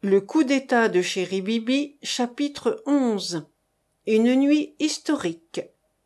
Le coup d'État de Chéribibi, chapitre 11. Une nuit historique.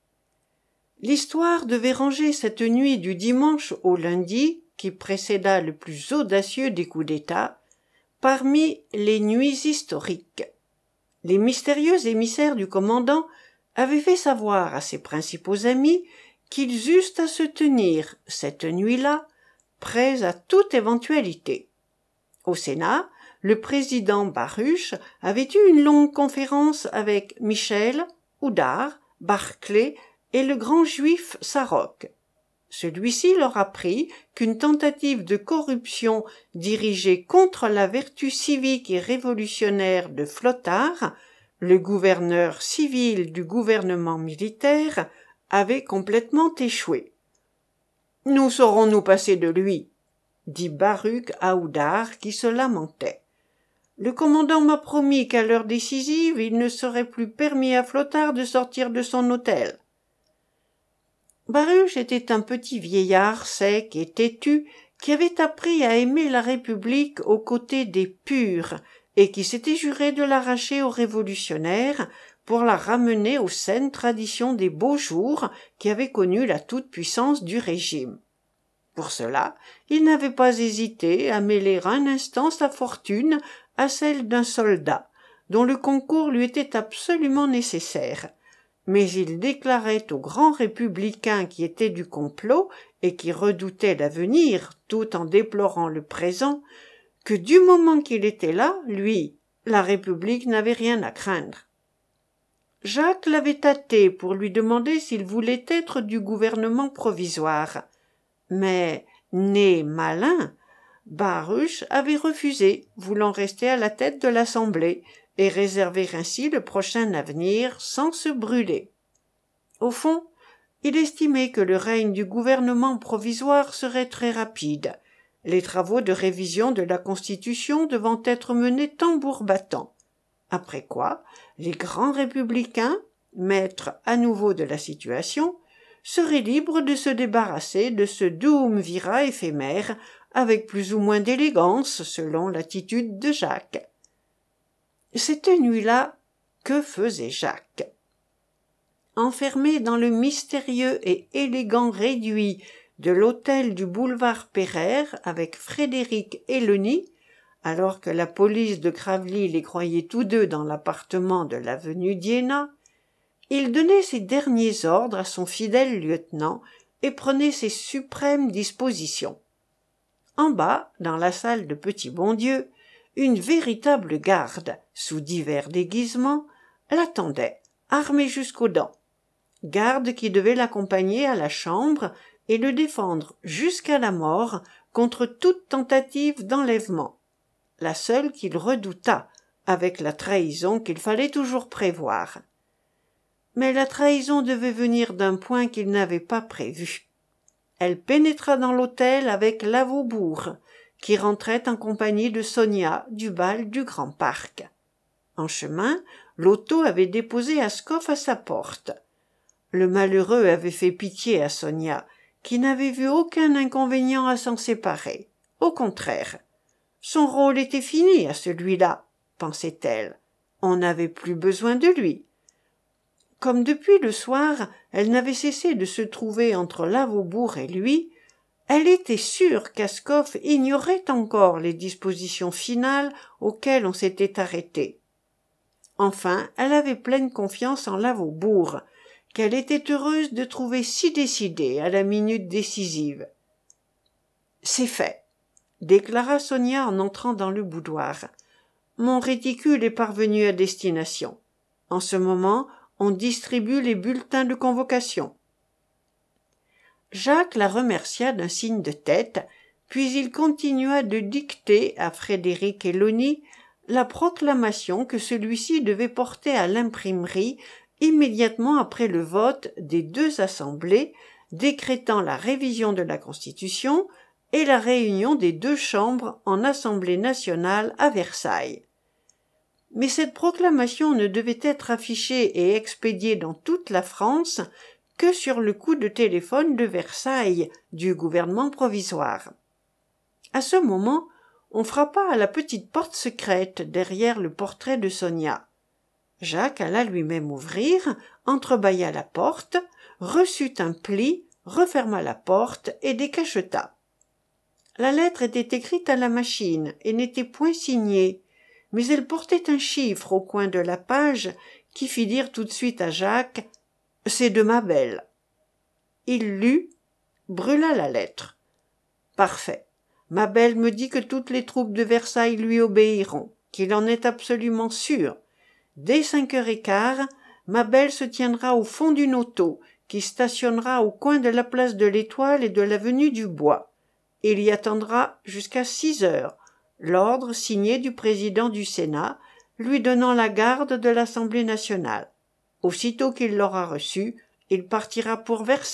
L'histoire devait ranger cette nuit du dimanche au lundi, qui précéda le plus audacieux des coups d'État, parmi les nuits historiques. Les mystérieux émissaires du commandant avaient fait savoir à ses principaux amis qu'ils eussent à se tenir, cette nuit-là, prêts à toute éventualité. Au Sénat, le président Baruch avait eu une longue conférence avec Michel, Oudard, Barclay et le grand juif Sarok. Celui-ci leur apprit qu'une tentative de corruption dirigée contre la vertu civique et révolutionnaire de Flottard, le gouverneur civil du gouvernement militaire, avait complètement échoué. « Nous saurons nous passer de lui », dit Baruch à Oudard qui se lamentait. Le commandant m'a promis qu'à l'heure décisive, il ne serait plus permis à Flottard de sortir de son hôtel. Baruch était un petit vieillard sec et têtu qui avait appris à aimer la République aux côtés des purs et qui s'était juré de l'arracher aux révolutionnaires pour la ramener aux saines traditions des beaux jours qui avaient connu la toute-puissance du régime. Pour cela, il n'avait pas hésité à mêler un instant sa fortune à celle d'un soldat, dont le concours lui était absolument nécessaire. Mais il déclarait aux grands républicains qui étaient du complot et qui redoutaient l'avenir tout en déplorant le présent, que du moment qu'il était là, lui, la République n'avait rien à craindre. Jacques l'avait tâté pour lui demander s'il voulait être du gouvernement provisoire. Mais, né malin, Baruch avait refusé, voulant rester à la tête de l'Assemblée et réserver ainsi le prochain avenir sans se brûler. Au fond, il estimait que le règne du gouvernement provisoire serait très rapide, les travaux de révision de la Constitution devant être menés tambour battant. Après quoi, les grands républicains, maîtres à nouveau de la situation, seraient libres de se débarrasser de ce douumvirat éphémère avec plus ou moins d'élégance selon l'attitude de Jacques. Cette nuit-là, que faisait Jacques? Enfermé dans le mystérieux et élégant réduit de l'hôtel du boulevard Pereire avec Frédéric Eleni, alors que la police de Gravelines les croyait tous deux dans l'appartement de l'avenue d'Iéna, il donnait ses derniers ordres à son fidèle lieutenant et prenait ses suprêmes dispositions. En bas, dans la salle de Petit Bondieu, une véritable garde, sous divers déguisements, l'attendait, armée jusqu'aux dents. Garde qui devait l'accompagner à la chambre et le défendre jusqu'à la mort contre toute tentative d'enlèvement. La seule qu'il redoutât, avec la trahison qu'il fallait toujours prévoir. Mais la trahison devait venir d'un point qu'il n'avait pas prévu. Elle pénétra dans l'hôtel avec Lavaubourg, qui rentrait en compagnie de Sonia du bal du Grand Parc. En chemin, l'auto avait déposé Ascoff à sa porte. Le malheureux avait fait pitié à Sonia, qui n'avait vu aucun inconvénient à s'en séparer. Au contraire, son rôle était fini à celui-là, pensait-elle. On n'avait plus besoin de lui. Comme depuis le soir, elle n'avait cessé de se trouver entre Lavaubourg et lui, elle était sûre qu'Ascoff ignorait encore les dispositions finales auxquelles on s'était arrêté. Enfin, elle avait pleine confiance en Lavaubourg, qu'elle était heureuse de trouver si décidé à la minute décisive. « C'est fait », déclara Sonia en entrant dans le boudoir. « Mon réticule est parvenu à destination. En ce moment, on distribue les bulletins de convocation. » Jacques la remercia d'un signe de tête, puis il continua de dicter à Frédéric Eleni la proclamation que celui-ci devait porter à l'imprimerie immédiatement après le vote des deux assemblées décrétant la révision de la Constitution et la réunion des deux chambres en Assemblée nationale à Versailles. Mais cette proclamation ne devait être affichée et expédiée dans toute la France que sur le coup de téléphone de Versailles du gouvernement provisoire. À ce moment, on frappa à la petite porte secrète derrière le portrait de Sonia. Jacques alla lui-même ouvrir, entrebâilla la porte, reçut un pli, referma la porte et décacheta. La lettre était écrite à la machine et n'était point signée, mais elle portait un chiffre au coin de la page qui fit dire tout de suite à Jacques « C'est de ma belle ». Il lut, brûla la lettre. « Parfait. Ma belle me dit que toutes les troupes de Versailles lui obéiront, qu'il en est absolument sûr. Dès 5h15, ma belle se tiendra au fond d'une auto qui stationnera au coin de la place de l'Étoile et de l'avenue du Bois. Il y attendra jusqu'à 6h, l'ordre signé du président du Sénat, lui donnant la garde de l'Assemblée nationale. Aussitôt qu'il l'aura reçu, il partira pour Versailles. »«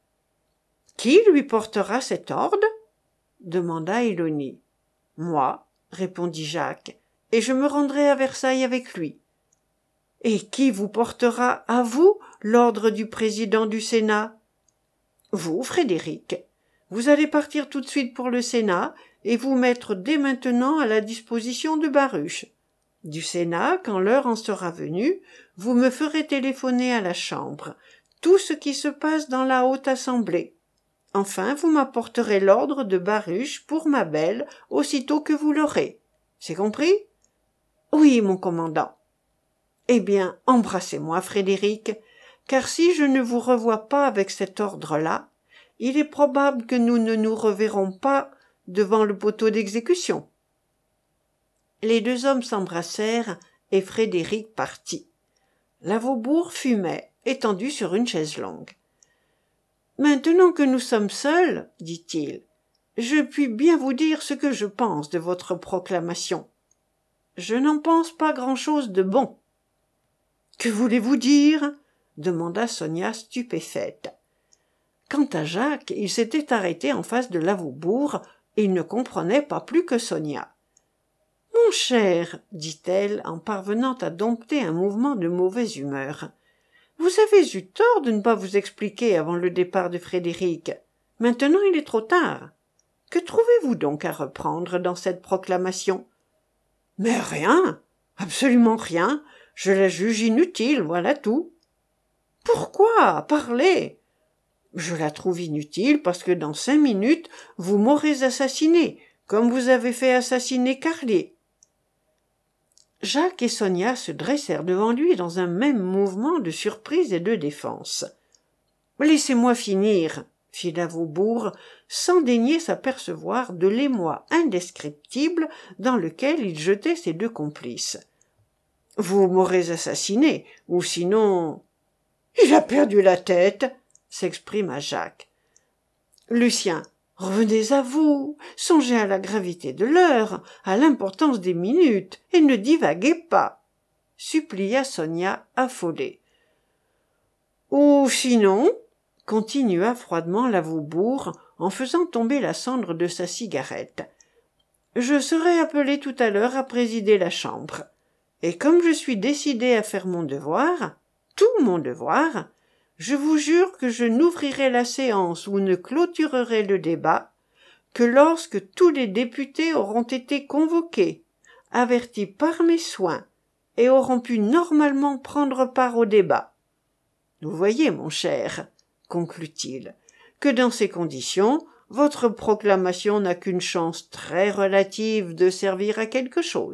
Qui lui portera cet ordre ?» demanda Élonie. « Moi, » répondit Jacques, « et je me rendrai à Versailles avec lui. »« Et qui vous portera, à vous, l'ordre du président du Sénat ?»« Vous, Frédéric. Vous allez partir tout de suite pour le Sénat et vous mettre dès maintenant à la disposition de Baruch. Du Sénat, quand l'heure en sera venue, vous me ferez téléphoner à la Chambre tout ce qui se passe dans la Haute Assemblée. Enfin, vous m'apporterez l'ordre de Baruch pour ma belle aussitôt que vous l'aurez. C'est compris ? » ?»« Oui, mon commandant. »« Eh bien, embrassez-moi, Frédéric, car si je ne vous revois pas avec cet ordre-là, il est probable que nous ne nous reverrons pas devant le poteau d'exécution. » Les deux hommes s'embrassèrent et Frédéric partit. La Vaubourg fumait, étendu sur une chaise longue. « Maintenant que nous sommes seuls, dit-il, je puis bien vous dire ce que je pense de votre proclamation. Je n'en pense pas grand-chose de bon. »« Que voulez-vous dire ?» demanda Sonia stupéfaite. Quant à Jacques, il s'était arrêté en face de la Vaubourg et il ne comprenait pas plus que Sonia. « Mon cher, dit-elle en parvenant à dompter un mouvement de mauvaise humeur, vous avez eu tort de ne pas vous expliquer avant le départ de Frédéric. Maintenant il est trop tard. Que trouvez-vous donc à reprendre dans cette proclamation ? » ?»« Mais rien, absolument rien. Je la juge inutile, voilà tout. »« Pourquoi ? Parlez !»« Je la trouve inutile parce que dans 5 minutes, vous m'aurez assassiné, comme vous avez fait assassiner Carlier. » Jacques et Sonia se dressèrent devant lui dans un même mouvement de surprise et de défense. « Laissez-moi finir, » fit la Vaubourg, sans daigner s'apercevoir de l'émoi indescriptible dans lequel il jetait ses deux complices. « Vous m'aurez assassiné, ou sinon… »« Il a perdu la tête !» s'exprima Jacques. « Lucien, revenez à vous, songez à la gravité de l'heure, à l'importance des minutes, et ne divaguez pas, » supplia Sonia affolée. « Ou sinon, » continua froidement la Vaubourg en faisant tomber la cendre de sa cigarette, « je serai appelé tout à l'heure à présider la Chambre, et comme je suis décidé à faire mon devoir, tout mon devoir, je vous jure que je n'ouvrirai la séance ou ne clôturerai le débat que lorsque tous les députés auront été convoqués, avertis par mes soins, et auront pu normalement prendre part au débat. Vous voyez, mon cher, conclut-il, que dans ces conditions, votre proclamation n'a qu'une chance très relative de servir à quelque chose. »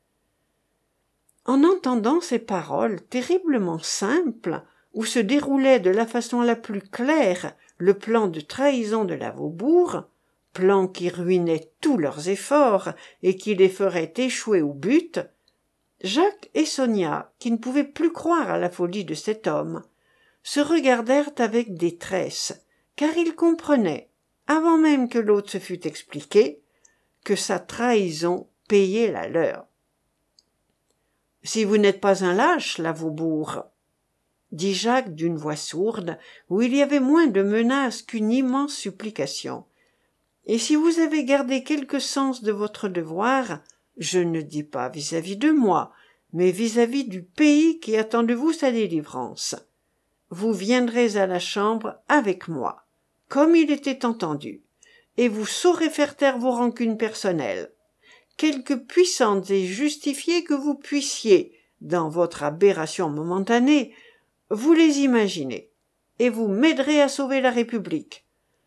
En entendant ces paroles terriblement simples, où se déroulait de la façon la plus claire le plan de trahison de la Vaubourg, plan qui ruinait tous leurs efforts et qui les ferait échouer au but, Jacques et Sonia, qui ne pouvaient plus croire à la folie de cet homme, se regardèrent avec détresse, car ils comprenaient, avant même que l'autre se fût expliqué, que sa trahison payait la leur. « Si vous n'êtes pas un lâche, la Vaubourg, » dit Jacques d'une voix sourde, où il y avait moins de menace qu'une immense supplication, « et si vous avez gardé quelque sens de votre devoir, je ne dis pas vis-à-vis de moi, mais vis-à-vis du pays qui attend de vous sa délivrance, vous viendrez à la Chambre avec moi, comme il était entendu, et vous saurez faire taire vos rancunes personnelles. Quelque puissantes et justifiées que vous puissiez, dans votre aberration momentanée, vous les imaginez, et vous m'aiderez à sauver la République.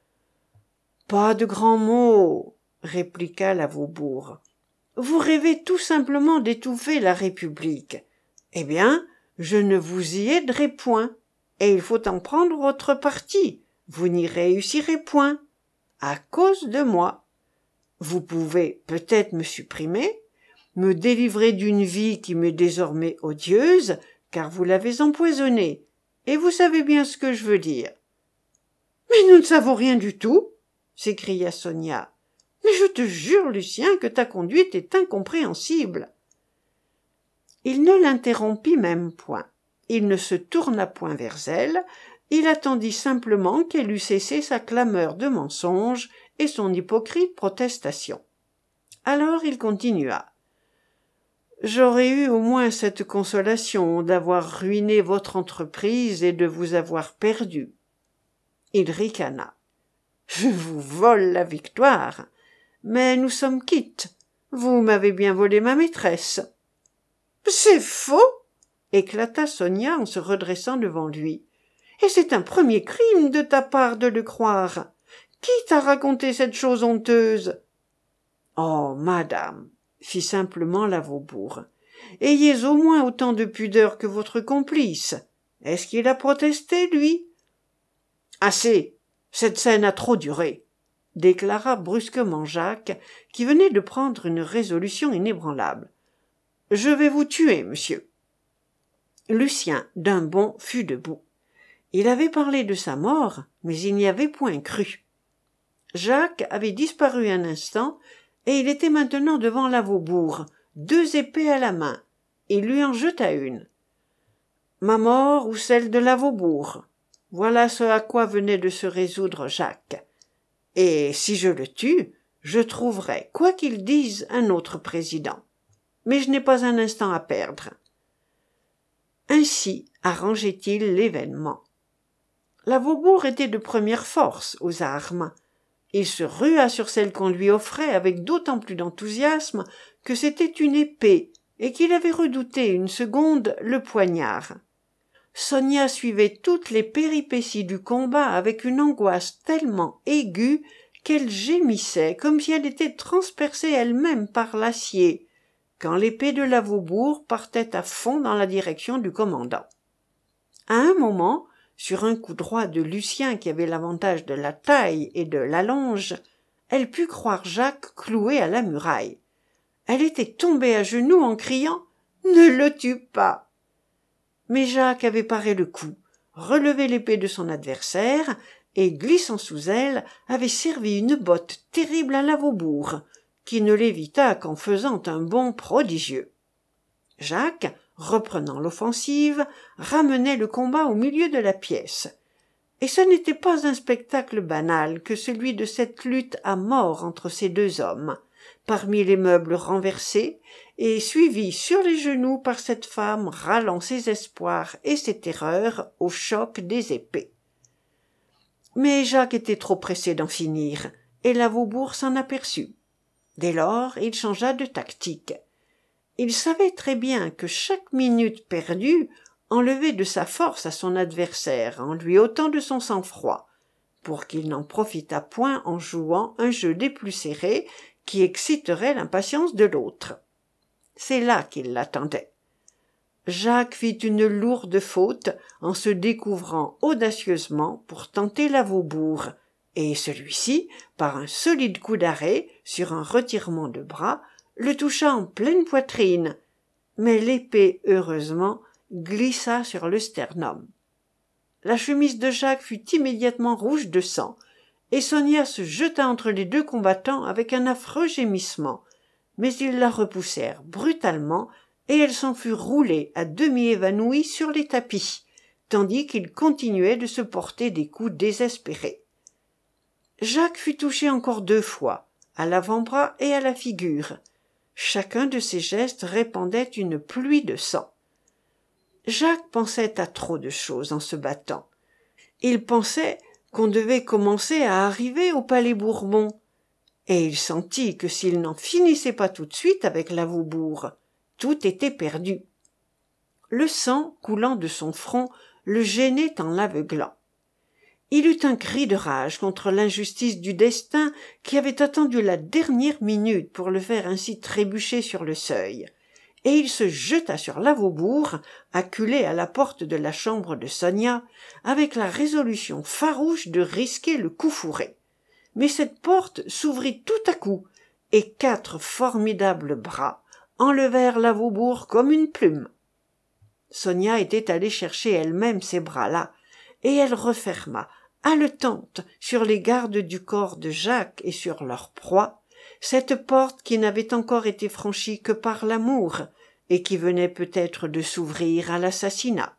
Pas de grands mots, répliqua la Vaubourg. Vous rêvez tout simplement d'étouffer la République. Eh bien, je ne vous y aiderai point, et il faut en prendre votre parti. Vous n'y réussirez point, à cause de moi. Vous pouvez peut-être me supprimer, me délivrer d'une vie qui m'est désormais odieuse, car vous l'avez empoisonnée, et vous savez bien ce que je veux dire. Mais nous ne savons rien du tout, s'écria Sonia. Mais je te jure, Lucien, que ta conduite est incompréhensible. Il ne l'interrompit même point. Il ne se tourna point vers elle, il attendit simplement qu'elle eût cessé sa clameur de mensonge et son hypocrite protestation. Alors il continua. « J'aurais eu au moins cette consolation d'avoir ruiné votre entreprise et de vous avoir perdu. » Il ricana. « Je vous vole la victoire, mais nous sommes quittes. Vous m'avez bien volé ma maîtresse. »« C'est faux !» éclata Sonia en se redressant devant lui. « Et c'est un premier crime de ta part de le croire. Qui t'a raconté cette chose honteuse ?»« Oh, madame, » fit simplement la Vaubourg, « ayez au moins autant de pudeur que votre complice. Est-ce qu'il a protesté, lui ?»« Assez, cette scène a trop duré, » déclara brusquement Jacques, qui venait de prendre une résolution inébranlable. « Je vais vous tuer, monsieur. » Lucien, d'un bond, fut debout. Il avait parlé de sa mort, mais il n'y avait point cru. Jacques avait disparu un instant, et il était maintenant devant la Vaubourg, 2 épées à la main. Il lui en jeta une. « Ma mort ou celle de la Vaubourg ?» Voilà ce à quoi venait de se résoudre Jacques. Et si je le tue, je trouverai, quoi qu'il dise, un autre président. Mais je n'ai pas un instant à perdre. Ainsi arrangeait-il l'événement. La Vaubourg était de première force aux armes. Il se rua sur celle qu'on lui offrait avec d'autant plus d'enthousiasme que c'était une épée et qu'il avait redouté une seconde le poignard. Sonia suivait toutes les péripéties du combat avec une angoisse tellement aiguë qu'elle gémissait comme si elle était transpercée elle-même par l'acier, quand l'épée de la Vaubourg partait à fond dans la direction du commandant. À un moment, sur un coup droit de Lucien qui avait l'avantage de la taille et de l'allonge, elle put croire Jacques cloué à la muraille. Elle était tombée à genoux en criant « Ne le tue pas !» Mais Jacques avait paré le coup, relevé l'épée de son adversaire et, glissant sous elle, avait servi une botte terrible à la Vaubourg, qui ne l'évita qu'en faisant un bond prodigieux. Jacques, reprenant l'offensive, ramenait le combat au milieu de la pièce. Et ce n'était pas un spectacle banal que celui de cette lutte à mort entre ces 2 hommes, parmi les meubles renversés, et suivi sur les genoux par cette femme râlant ses espoirs et ses terreurs au choc des épées. Mais Jacques était trop pressé d'en finir, et la Vaubourg s'en aperçut. Dès lors, il changea de tactique. Il savait très bien que chaque minute perdue enlevait de sa force à son adversaire en lui ôtant de son sang-froid, pour qu'il n'en profitât point en jouant un jeu des plus serrés qui exciterait l'impatience de l'autre. C'est là qu'il l'attendait. Jacques fit une lourde faute en se découvrant audacieusement pour tenter la Vaubourg, et celui-ci, par un solide coup d'arrêt, sur un retirement de bras, le toucha en pleine poitrine, mais l'épée, heureusement, glissa sur le sternum. La chemise de Jacques fut immédiatement rouge de sang, et Sonia se jeta entre les 2 combattants avec un affreux gémissement, mais ils la repoussèrent brutalement, et elle s'en fut roulée à demi évanouie sur les tapis, tandis qu'ils continuaient de se porter des coups désespérés. Jacques fut touché encore 2 fois, à l'avant-bras et à la figure. Chacun de ces gestes répandait une pluie de sang. Jacques pensait à trop de choses en se battant. Il pensait qu'on devait commencer à arriver au Palais Bourbon, et il sentit que s'il n'en finissait pas tout de suite avec la Vaubourg, tout était perdu. Le sang coulant de son front le gênait en l'aveuglant. Il eut un cri de rage contre l'injustice du destin qui avait attendu la dernière minute pour le faire ainsi trébucher sur le seuil, et il se jeta sur la Vaubourg, acculé à la porte de la chambre de Sonia, avec la résolution farouche de risquer le coup fourré. Mais cette porte s'ouvrit tout à coup, et 4 formidables bras enlevèrent la Vaubourg comme une plume. Sonia était allée chercher elle-même ces bras-là, et elle referma, haletante, sur les gardes du corps de Jacques et sur leur proie, cette porte qui n'avait encore été franchie que par l'amour, et qui venait peut-être de s'ouvrir à l'assassinat.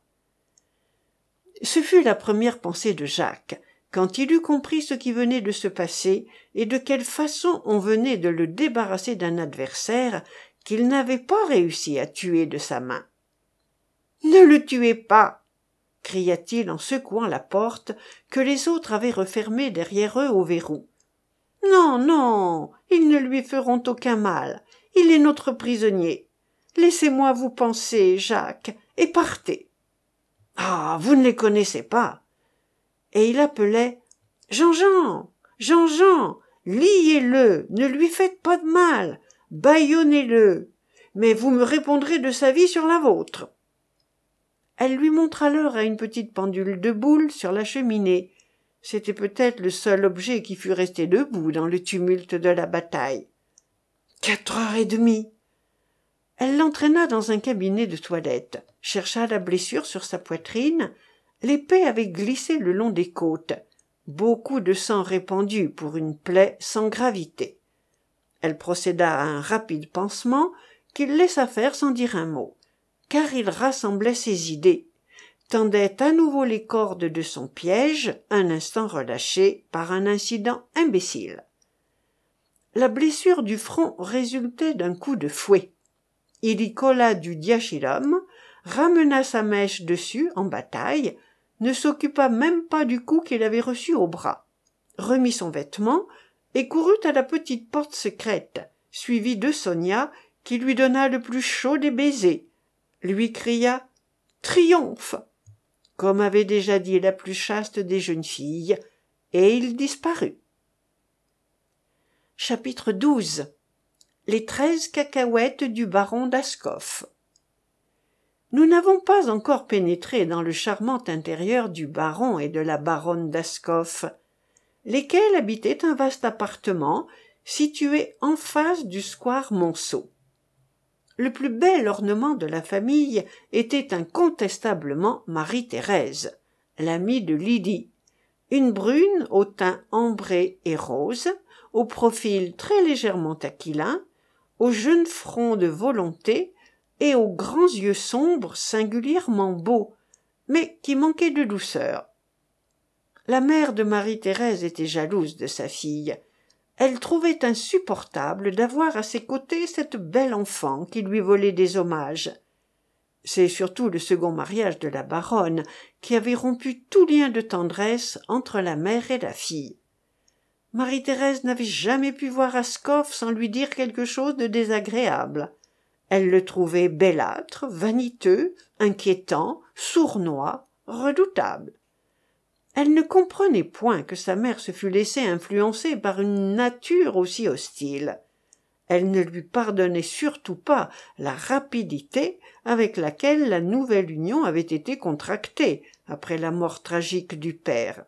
Ce fut la première pensée de Jacques, quand il eut compris ce qui venait de se passer et de quelle façon on venait de le débarrasser d'un adversaire qu'il n'avait pas réussi à tuer de sa main. « Ne le tuez pas !» cria-t-il en secouant la porte que les autres avaient refermée derrière eux au verrou. « Non, non, ils ne lui feront aucun mal. Il est notre prisonnier. Laissez-moi vous penser, Jacques, et partez. »« Ah, vous ne les connaissez pas !» Et il appelait « Jean-Jean, Jean-Jean, liez-le, ne lui faites pas de mal, bâillonnez-le, mais vous me répondrez de sa vie sur la vôtre. » Elle lui montra l'heure à une petite pendule de boule sur la cheminée. C'était peut-être le seul objet qui fût resté debout dans le tumulte de la bataille. 4h30. Elle l'entraîna dans un cabinet de toilette, chercha la blessure sur sa poitrine. L'épée avait glissé le long des côtes. Beaucoup de sang répandu pour une plaie sans gravité. Elle procéda à un rapide pansement qu'il laissa faire sans dire un mot, car il rassemblait ses idées, tendait à nouveau les cordes de son piège, un instant relâché par un incident imbécile. La blessure du front résultait d'un coup de fouet. Il y colla du diachylum, ramena sa mèche dessus en bataille, ne s'occupa même pas du coup qu'il avait reçu au bras, remit son vêtement et courut à la petite porte secrète, suivi de Sonia qui lui donna le plus chaud des baisers, lui cria « Triomphe !» comme avait déjà dit la plus chaste des jeunes filles, et il disparut. Chapitre 12. Les 13 cacahuètes du baron d'Ascoff. Nous n'avons pas encore pénétré dans le charmant intérieur du baron et de la baronne d'Ascoff, lesquels habitaient un vaste appartement situé en face du square Monceau. Le plus bel ornement de la famille était incontestablement Marie-Thérèse, l'amie de Lydie, une brune au teint ambré et rose, au profil très légèrement aquilin, au jeune front de volonté et aux grands yeux sombres singulièrement beaux, mais qui manquaient de douceur. La mère de Marie-Thérèse était jalouse de sa fille. Elle trouvait insupportable d'avoir à ses côtés cette belle enfant qui lui volait des hommages. C'est surtout le second mariage de la baronne qui avait rompu tout lien de tendresse entre la mère et la fille. Marie-Thérèse n'avait jamais pu voir Ascoff sans lui dire quelque chose de désagréable. Elle le trouvait bellâtre, vaniteux, inquiétant, sournois, redoutable. Elle ne comprenait point que sa mère se fût laissée influencer par une nature aussi hostile. Elle ne lui pardonnait surtout pas la rapidité avec laquelle la nouvelle union avait été contractée après la mort tragique du père.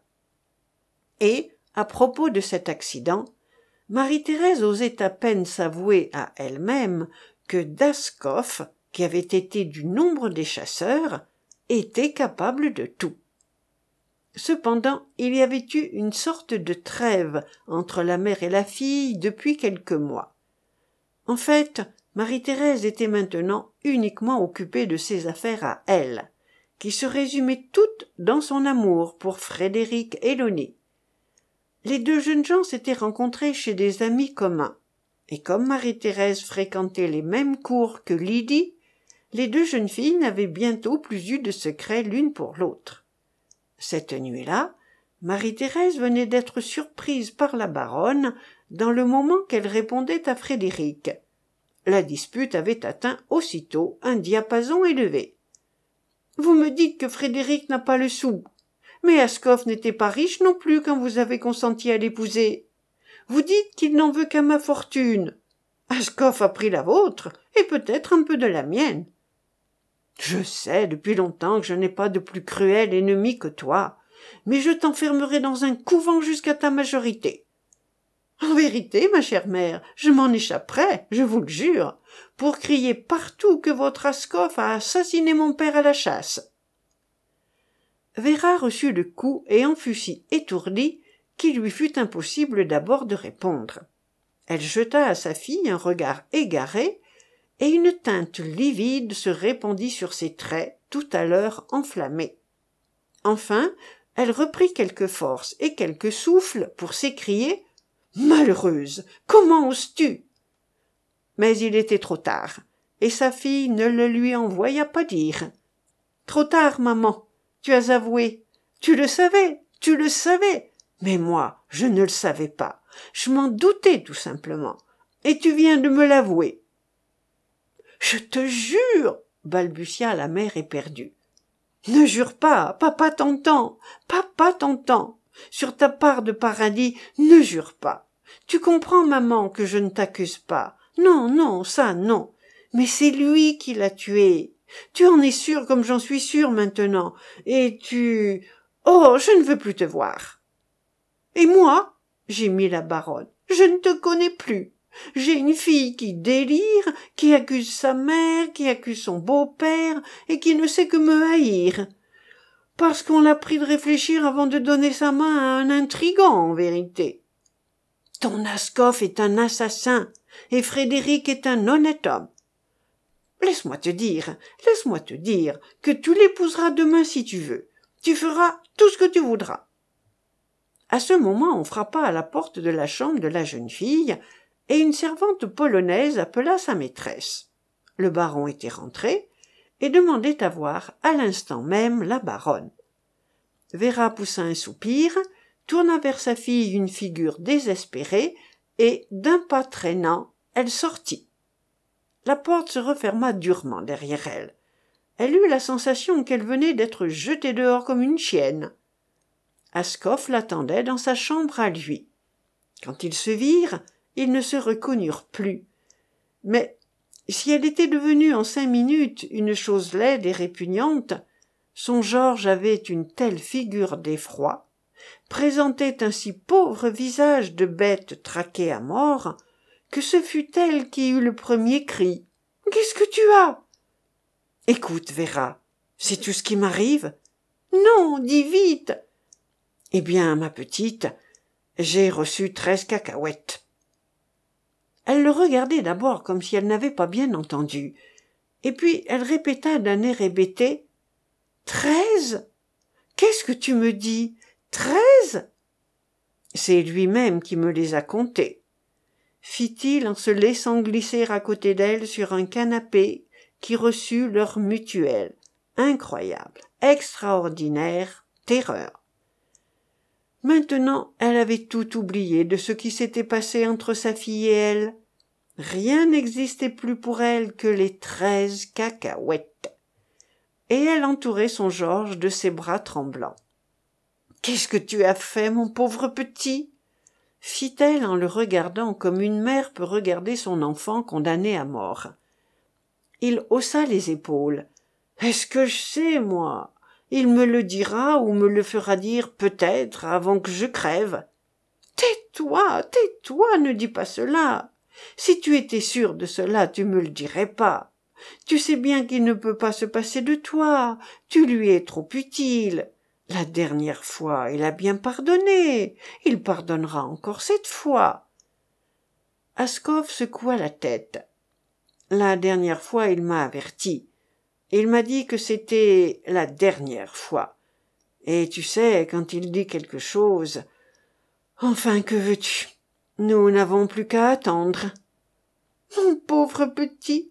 Et, à propos de cet accident, Marie-Thérèse osait à peine s'avouer à elle-même que d'Ascoff, qui avait été du nombre des chasseurs, était capable de tout. Cependant, il y avait eu une sorte de trêve entre la mère et la fille depuis quelques mois. En fait, Marie-Thérèse était maintenant uniquement occupée de ses affaires à elle, qui se résumaient toutes dans son amour pour Frédéric Élonée. Les deux jeunes gens s'étaient rencontrés chez des amis communs, et comme Marie-Thérèse fréquentait les mêmes cours que Lydie, les deux jeunes filles n'avaient bientôt plus eu de secret l'une pour l'autre. Cette nuit-là, Marie-Thérèse venait d'être surprise par la baronne dans le moment qu'elle répondait à Frédéric. La dispute avait atteint aussitôt un diapason élevé. « Vous me dites que Frédéric n'a pas le sou. Mais Ascoff n'était pas riche non plus quand vous avez consenti à l'épouser. Vous dites qu'il n'en veut qu'à ma fortune. Ascoff a pris la vôtre, et peut-être un peu de la mienne. Je sais depuis longtemps que je n'ai pas de plus cruel ennemi que toi, mais je t'enfermerai dans un couvent jusqu'à ta majorité. En vérité, ma chère mère, je m'en échapperai, je vous le jure, pour crier partout que votre Ascoff a assassiné mon père à la chasse. » Véra reçut le coup et en fut si étourdie qu'il lui fut impossible d'abord de répondre. Elle jeta à sa fille un regard égaré, et une teinte livide se répandit sur ses traits tout à l'heure enflammés. Enfin, elle reprit quelque force et quelque souffle pour s'écrier « Malheureuse, comment oses-tu » Mais il était trop tard, et sa fille ne le lui envoya pas dire. « Trop tard, maman, tu as avoué. Tu le savais, mais moi, je ne le savais pas. Je m'en doutais tout simplement, et tu viens de me l'avouer. » « Je te jure, » balbutia la mère éperdue. « Ne jure pas, papa t'entend. Sur ta part de paradis, ne jure pas. Tu comprends, maman, que je ne t'accuse pas. Non, ça non. Mais c'est lui qui l'a tué. Tu en es sûre comme j'en suis sûre maintenant. Et tu... Oh, je ne veux plus te voir. »« Et moi ?» gémit la baronne. « Je ne te connais plus. J'ai une fille qui délire, qui accuse sa mère, qui accuse son beau-père, et qui ne sait que me haïr. Parce qu'on l'a pris de réfléchir avant de donner sa main à un intrigant, en vérité. Ton Ascoff est un assassin, et Frédéric est un honnête homme. Laisse-moi te dire que tu l'épouseras demain si tu veux. Tu feras tout ce que tu voudras. » À ce moment, on frappa à la porte de la chambre de la jeune fille, et une servante polonaise appela sa maîtresse. Le baron était rentré et demandait à voir à l'instant même la baronne. Véra poussa un soupir, tourna vers sa fille une figure désespérée, et, d'un pas traînant, elle sortit. La porte se referma durement derrière elle. Elle eut la sensation qu'elle venait d'être jetée dehors comme une chienne. Ascoff l'attendait dans sa chambre à lui. Quand ils se virent, ils ne se reconnurent plus. Mais si elle était devenue en 5 minutes une chose laide et répugnante, son Georges avait une telle figure d'effroi, présentait un si pauvre visage de bête traquée à mort, que ce fut elle qui eut le premier cri. « Qu'est-ce que tu as ?»« Écoute, Véra, sais-tu ce qui m'arrive ?»« Non, dis vite !»« Eh bien, ma petite, j'ai reçu 13 cacahuètes. » Elle le regardait d'abord comme si elle n'avait pas bien entendu, et puis elle répéta d'un air hébété « 13 ? Qu'est-ce que tu me dis ? 13 ? C'est lui-même qui me les a comptés, » fit-il en se laissant glisser à côté d'elle sur un canapé qui reçut leur mutuelle, incroyable, extraordinaire terreur. Maintenant, elle avait tout oublié de ce qui s'était passé entre sa fille et elle. Rien n'existait plus pour elle que les 13 cacahuètes. Et elle entourait son Georges de ses bras tremblants. « Qu'est-ce que tu as fait, mon pauvre petit ?» fit-elle en le regardant comme une mère peut regarder son enfant condamné à mort. Il haussa les épaules. « Est-ce que je sais, moi ? Il me le dira ou me le fera dire peut-être avant que je crève. »« Tais-toi, ne dis pas cela. Si tu étais sûre de cela, tu me le dirais pas. Tu sais bien qu'il ne peut pas se passer de toi. Tu lui es trop utile. La dernière fois, il a bien pardonné. Il pardonnera encore cette fois. » Ascoff secoua la tête. « La dernière fois, il m'a averti. Il m'a dit que c'était la dernière fois. Et tu sais, quand il dit quelque chose... Enfin, que veux-tu? Nous n'avons plus qu'à attendre. »« Mon pauvre petit,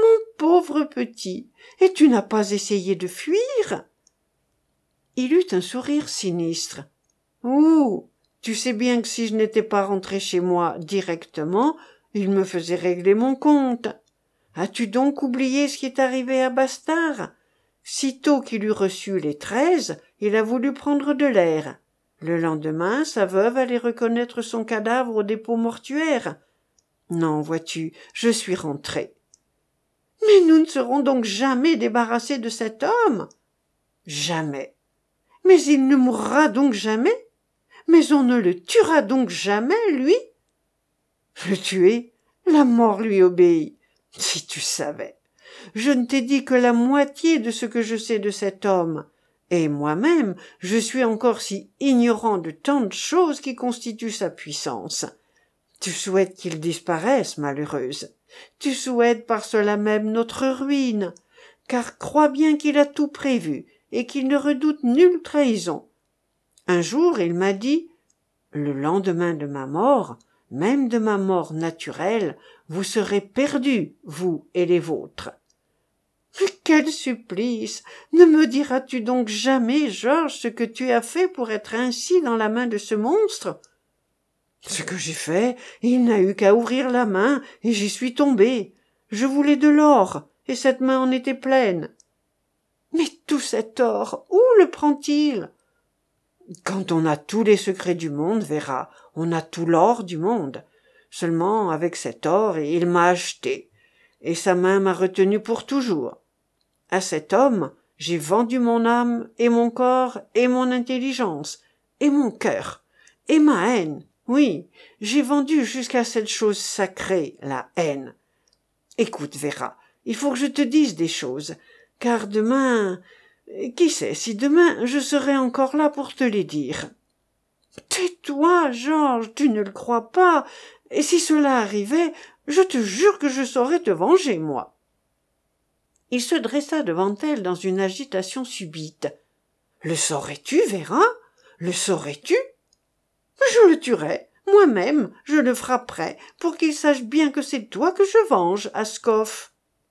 et tu n'as pas essayé de fuir ?» Il eut un sourire sinistre. « Ouh, Tu sais bien que si je n'étais pas rentré chez moi directement, il me faisait régler mon compte. As-tu donc oublié ce qui est arrivé à Bastard? Sitôt qu'il eut reçu les 13, il a voulu prendre de l'air. Le lendemain, sa veuve allait reconnaître son cadavre au dépôt mortuaire. Non, vois-tu, je suis rentré. Mais nous ne serons donc jamais débarrassés de cet homme? Jamais. Mais il ne mourra donc jamais? Mais on ne le tuera donc jamais, lui? Le tuer? La mort lui obéit. Si tu savais. Je ne t'ai dit que la moitié de ce que je sais de cet homme. Et moi-même, je suis encore si ignorant de tant de choses qui constituent sa puissance. Tu souhaites qu'il disparaisse, malheureuse. Tu souhaites par cela même notre ruine, car crois bien qu'il a tout prévu et qu'il ne redoute nulle trahison. Un jour, il m'a dit, le lendemain de ma mort, même de ma mort naturelle, vous serez perdus, vous et les vôtres. Mais quel supplice! Ne me diras-tu donc jamais, Georges, ce que tu as fait pour être ainsi dans la main de ce monstre? Ce que j'ai fait, il n'a eu qu'à ouvrir la main, et j'y suis tombé. Je voulais de l'or, et cette main en était pleine. Mais tout cet or, où le prend-il? Quand on a tous les secrets du monde, Véra, on a tout l'or du monde. Seulement, avec cet or, il m'a acheté, et sa main m'a retenu pour toujours. À cet homme, j'ai vendu mon âme, et mon corps, et mon intelligence, et mon cœur, et ma haine. Oui, j'ai vendu jusqu'à cette chose sacrée, la haine. Écoute, Véra, il faut que je te dise des choses, car demain, qui sait si demain je serai encore là pour te les dire. Tais-toi, Georges, tu ne le crois pas, et si cela arrivait, je te jure que je saurais te venger, moi. Il se dressa devant elle dans une agitation subite. Le saurais-tu, Véra? Le saurais-tu? Je le tuerai, moi-même, je le frapperai, pour qu'il sache bien que c'est toi que je venge, Ascoff.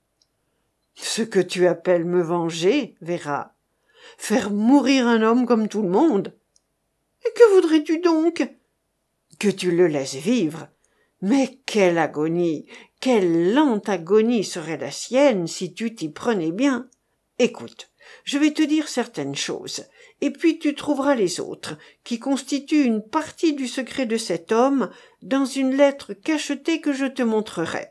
Ce que tu appelles me venger, Véra. Faire mourir un homme comme tout le monde. Et que voudrais-tu donc? Que tu le laisses vivre. Mais quelle agonie, quelle lente agonie serait la sienne si tu t'y prenais bien. Écoute, je vais te dire certaines choses, et puis tu trouveras les autres, qui constituent une partie du secret de cet homme, dans une lettre cachetée que je te montrerai.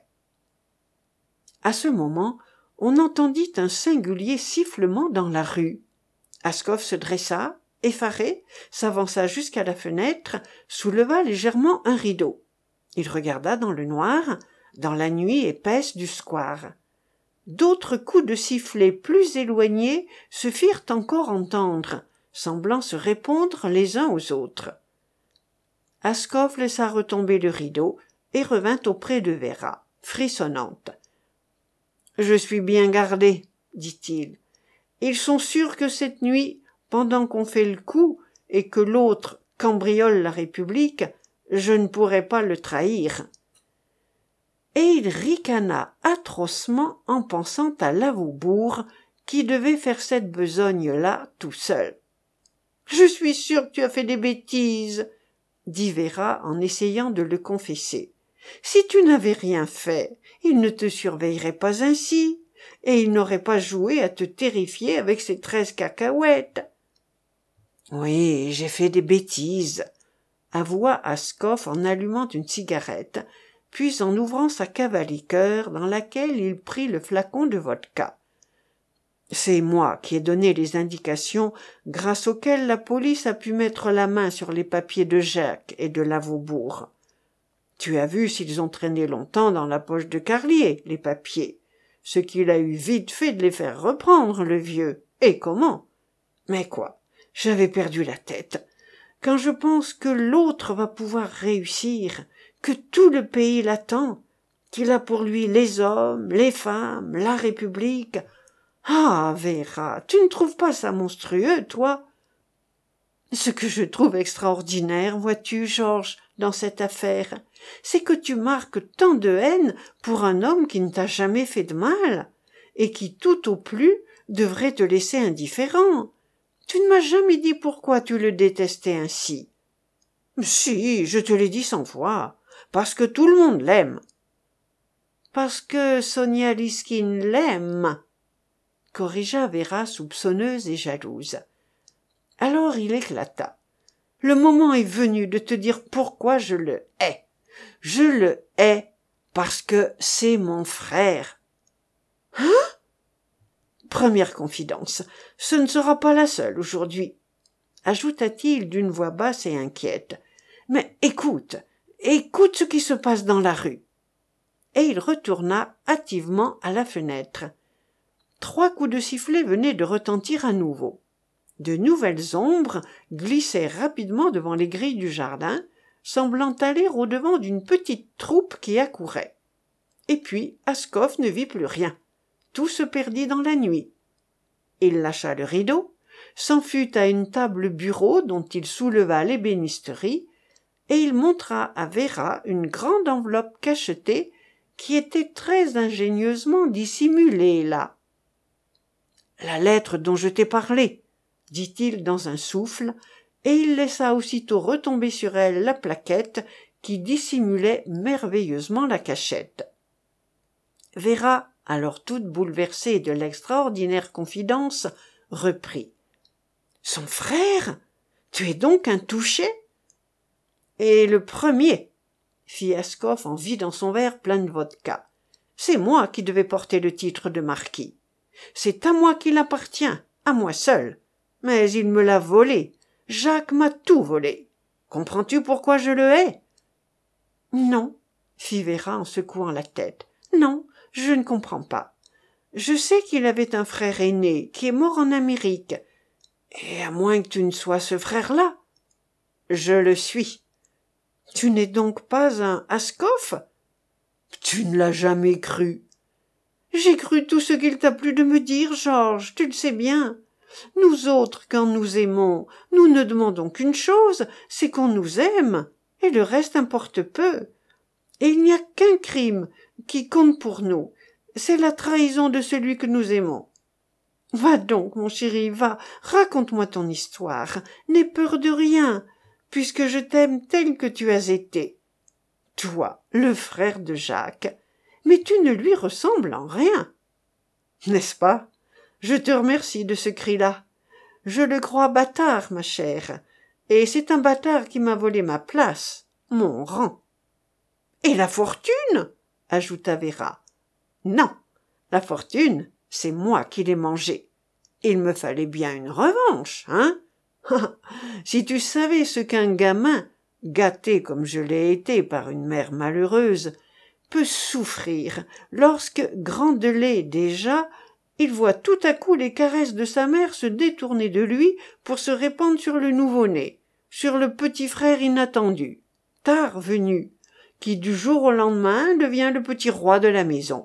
À ce moment, on entendit un singulier sifflement dans la rue. Ascoff se dressa, effaré, s'avança jusqu'à la fenêtre, souleva légèrement un rideau. Il regarda dans le noir, dans la nuit épaisse du square. D'autres coups de sifflet plus éloignés se firent encore entendre, semblant se répondre les uns aux autres. Ascoff laissa retomber le rideau et revint auprès de Véra, frissonnante. « Je suis bien gardé, dit-il. Ils sont sûrs que cette nuit, pendant qu'on fait le coup et que l'autre cambriole la République, je ne pourrai pas le trahir. » Et il ricana atrocement en pensant à Lavaubourg, qui devait faire cette besogne-là tout seul. « Je suis sûr que tu as fait des bêtises, » dit Véra en essayant de le confesser. « Si tu n'avais rien fait, il ne te surveillerait pas ainsi, et il n'aurait pas joué à te terrifier avec ses 13 cacahuètes. »« Oui, j'ai fait des bêtises, » avoua Ascoff en allumant une cigarette, puis en ouvrant sa cave à liqueur dans laquelle il prit le flacon de vodka. « C'est moi qui ai donné les indications grâce auxquelles la police a pu mettre la main sur les papiers de Jacques et de Lavaubourg. Tu as vu s'ils ont traîné longtemps dans la poche de Carlier, les papiers, ce qu'il a eu vite fait de les faire reprendre, le vieux. Et comment? Mais quoi? J'avais perdu la tête. Quand je pense que l'autre va pouvoir réussir, que tout le pays l'attend, qu'il a pour lui les hommes, les femmes, la République. Ah, Véra, tu ne trouves pas ça monstrueux, toi? Ce que je trouve extraordinaire, vois-tu, Georges, dans cette affaire, c'est que tu marques tant de haine pour un homme qui ne t'a jamais fait de mal, et qui, tout au plus, devrait te laisser indifférent. Tu ne m'as jamais dit pourquoi tu le détestais ainsi. Si, je te l'ai dit 100 fois, parce que tout le monde l'aime. Parce que Sonia Liskine l'aime, corrigea Véra soupçonneuse et jalouse. Alors il éclata. Le moment est venu de te dire pourquoi je le hais. Je le hais parce que c'est mon frère. Hein? Première confidence, ce ne sera pas la seule aujourd'hui, ajouta-t-il d'une voix basse et inquiète. Mais écoute ce qui se passe dans la rue. Et il retourna hâtivement à la fenêtre. 3 coups de sifflet venaient de retentir à nouveau. De nouvelles ombres glissèrent rapidement devant les grilles du jardin, semblant aller au-devant d'une petite troupe qui accourait. Et puis Ascoff ne vit plus rien. Tout se perdit dans la nuit. Il lâcha le rideau, s'en fut à une table-bureau dont il souleva l'ébénisterie, et il montra à Véra une grande enveloppe cachetée qui était très ingénieusement dissimulée là. « La lettre dont je t'ai parlé, » dit-il dans un souffle, et il laissa aussitôt retomber sur elle la plaquette qui dissimulait merveilleusement la cachette. Véra, alors toute bouleversée de l'extraordinaire confidence, reprit. « Son frère? Tu es donc un touché ?» ?»« Et le premier, » fit Ascoff en vidant son verre plein de vodka. « C'est moi qui devais porter le titre de marquis. C'est à moi qu'il appartient, à moi seul. Mais il me l'a volé. Jacques m'a tout volé. Comprends-tu pourquoi je le hais ?» « Non, » fit Véra en secouant la tête. « Non, je ne comprends pas. Je sais qu'il avait un frère aîné qui est mort en Amérique. Et à moins que tu ne sois ce frère-là. »« Je le suis. »« Tu n'es donc pas un Ascoff ?»« Tu ne l'as jamais cru. »« J'ai cru tout ce qu'il t'a plu de me dire, Georges, tu le sais bien. Nous autres, quand nous aimons, nous ne demandons qu'une chose, c'est qu'on nous aime, et le reste importe peu. Et il n'y a qu'un crime qui compte pour nous, c'est la trahison de celui que nous aimons. Va donc, mon chéri, va, raconte-moi ton histoire, n'aie peur de rien, puisque je t'aime tel que tu as été. Toi, le frère de Jacques, mais tu ne lui ressembles en rien. N'est-ce pas? Je te remercie de ce cri-là. Je le crois bâtard, ma chère, et c'est un bâtard qui m'a volé ma place, mon rang. Et la fortune? Ajouta Véra. Non, la fortune, c'est moi qui l'ai mangée. Il me fallait bien une revanche, hein? Si tu savais ce qu'un gamin, gâté comme je l'ai été par une mère malheureuse, peut souffrir lorsque, grandelé déjà, il voit tout à coup les caresses de sa mère se détourner de lui pour se répandre sur le nouveau-né, sur le petit frère inattendu, tard venu, qui du jour au lendemain devient le petit roi de la maison.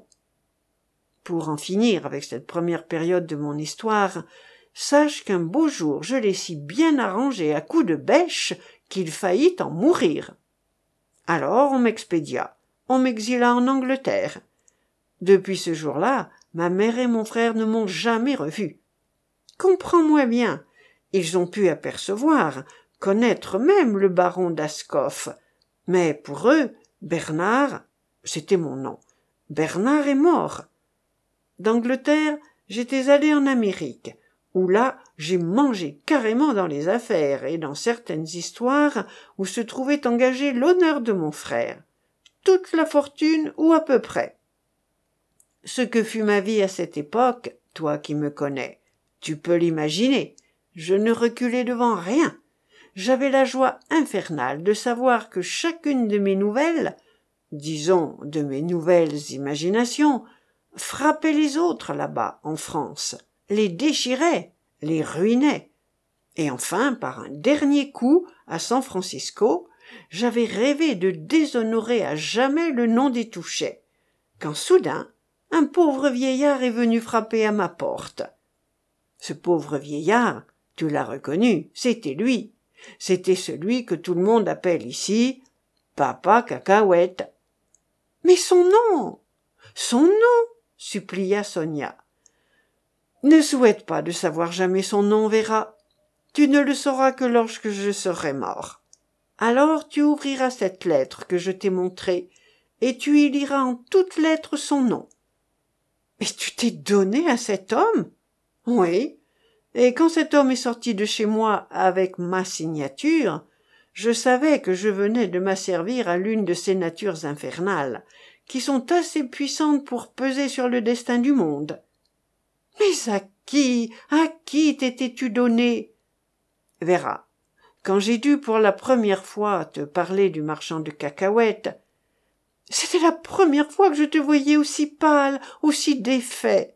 Pour en finir avec cette première période de mon histoire, sache qu'un beau jour je l'ai si bien arrangé à coups de bêche qu'il faillit en mourir. Alors on m'expédia, on m'exila en Angleterre. Depuis ce jour-là, ma mère et mon frère ne m'ont jamais revu. Comprends-moi bien, ils ont pu apercevoir, connaître même le baron d'Ascoff, mais pour eux, Bernard, c'était mon nom, Bernard est mort. D'Angleterre, j'étais allé en Amérique, où là, j'ai mangé carrément dans les affaires et dans certaines histoires où se trouvait engagé l'honneur de mon frère. Toute la fortune ou à peu près. Ce que fut ma vie à cette époque, toi qui me connais, tu peux l'imaginer. Je ne reculais devant rien. J'avais la joie infernale de savoir que chacune de mes nouvelles, disons de mes nouvelles imaginations, frappait les autres là-bas en France, les déchirait, les ruinait. Et enfin, par un dernier coup, à San Francisco, j'avais rêvé de déshonorer à jamais le nom des Touchet, quand soudain, un pauvre vieillard est venu frapper à ma porte. Ce pauvre vieillard, tu l'as reconnu, c'était lui. C'était celui que tout le monde appelle ici Papa Cacahuète. « Mais son nom! Son nom !» supplia Sonia. « Ne souhaite pas de savoir jamais son nom, Véra. Tu ne le sauras que lorsque je serai mort. » Alors tu ouvriras cette lettre que je t'ai montrée, et tu y liras en toutes lettres son nom. » « Et tu t'es donné à cet homme? » »« Oui. Et quand cet homme est sorti de chez moi avec ma signature, je savais que je venais de m'asservir à l'une de ces natures infernales, qui sont assez puissantes pour peser sur le destin du monde. »« Mais à qui t'étais-tu donné? » ?»« Verras, quand j'ai dû pour la première fois te parler du marchand de cacahuètes, c'était la première fois que je te voyais aussi pâle, aussi défait.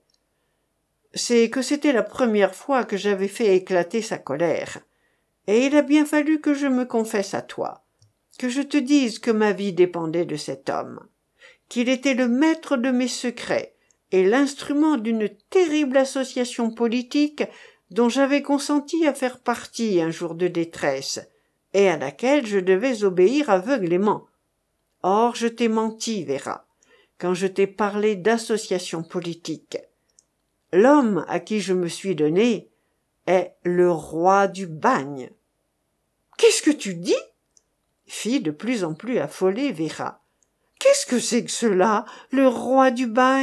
C'est que c'était la première fois que j'avais fait éclater sa colère. Et il a bien fallu que je me confesse à toi, que je te dise que ma vie dépendait de cet homme, qu'il était le maître de mes secrets et l'instrument d'une terrible association politique dont j'avais consenti à faire partie un jour de détresse, et à laquelle je devais obéir aveuglément. Or, je t'ai menti, Véra, quand je t'ai parlé d'association politique. L'homme à qui je me suis donné est le roi du bagne. »« Qu'est-ce que tu dis ?» fit de plus en plus affolée Véra. « Qu'est-ce que c'est que cela, le roi du bagne ?»«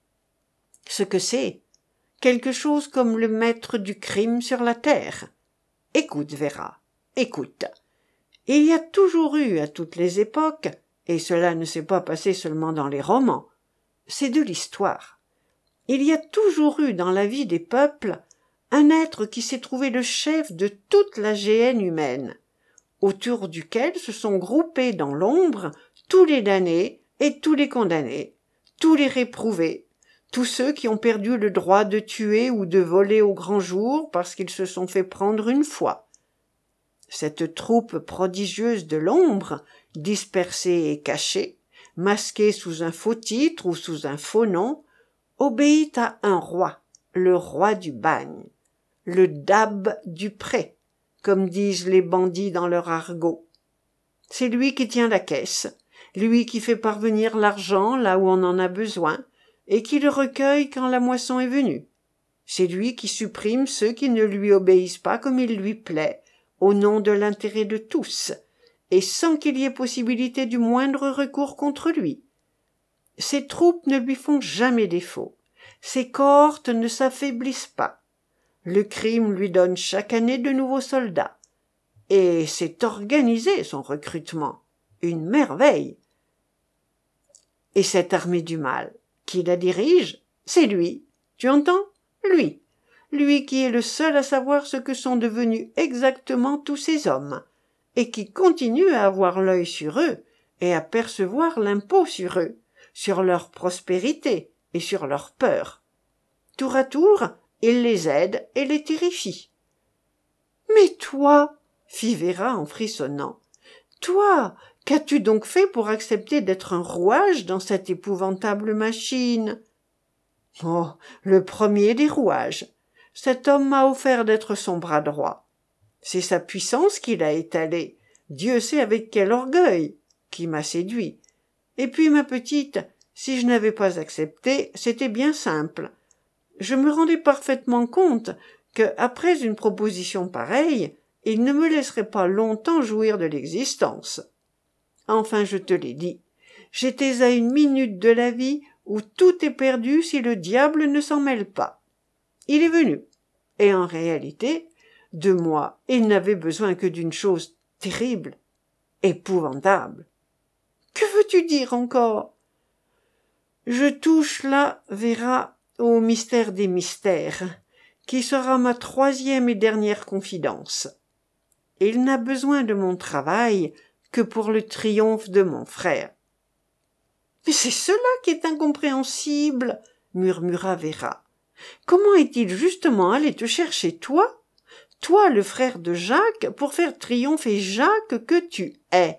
Ce que c'est, quelque chose comme le maître du crime sur la terre. Écoute, Véra, écoute. Il y a toujours eu, à toutes les époques, et cela ne s'est pas passé seulement dans les romans, c'est de l'histoire. Il y a toujours eu dans la vie des peuples un être qui s'est trouvé le chef de toute la géhenne humaine, autour duquel se sont groupés dans l'ombre tous les damnés et tous les condamnés, tous les réprouvés, tous ceux qui ont perdu le droit de tuer ou de voler au grand jour parce qu'ils se sont fait prendre une fois. Cette troupe prodigieuse de l'ombre, dispersée et cachée, masquée sous un faux titre ou sous un faux nom, obéit à un roi, le roi du bagne, le dab du pré, comme disent les bandits dans leur argot. C'est lui qui tient la caisse, lui qui fait parvenir l'argent là où on en a besoin, et qui le recueille quand la moisson est venue. C'est lui qui supprime ceux qui ne lui obéissent pas comme il lui plaît, au nom de l'intérêt de tous, et sans qu'il y ait possibilité du moindre recours contre lui. Ses troupes ne lui font jamais défaut, ses cohortes ne s'affaiblissent pas. Le crime lui donne chaque année de nouveaux soldats. Et c'est organisé, son recrutement. Une merveille. Et cette armée du mal, qui la dirige, c'est lui. Tu entends? Lui. Lui qui est le seul à savoir ce que sont devenus exactement tous ces hommes, et qui continue à avoir l'œil sur eux, et à percevoir l'impôt sur eux, sur leur prospérité et sur leur peur. Tour à tour, il les aide et les terrifie. « Mais toi, » fit Véra en frissonnant, « toi, qu'as-tu donc fait pour accepter d'être un rouage dans cette épouvantable machine ?»« Oh, le premier des rouages. Cet homme m'a offert d'être son bras droit. C'est sa puissance qui l'a étalée, Dieu sait avec quel orgueil, qui m'a séduit. Et puis, ma petite, si je n'avais pas accepté, c'était bien simple. Je me rendais parfaitement compte que, après une proposition pareille, il ne me laisserait pas longtemps jouir de l'existence. Enfin, je te l'ai dit, j'étais à une minute de la vie où tout est perdu si le diable ne s'en mêle pas. Il est venu, et en réalité, de moi, il n'avait besoin que d'une chose terrible, épouvantable. Que veux-tu dire encore? Je touche là, Véra, au mystère des mystères, qui sera ma troisième et dernière confidence. Il n'a besoin de mon travail que pour le triomphe de mon frère. « Mais c'est cela qui est incompréhensible, » murmura Véra. « Comment est-il justement allé te chercher, toi, le frère de Jacques, pour faire triompher Jacques que tu hais?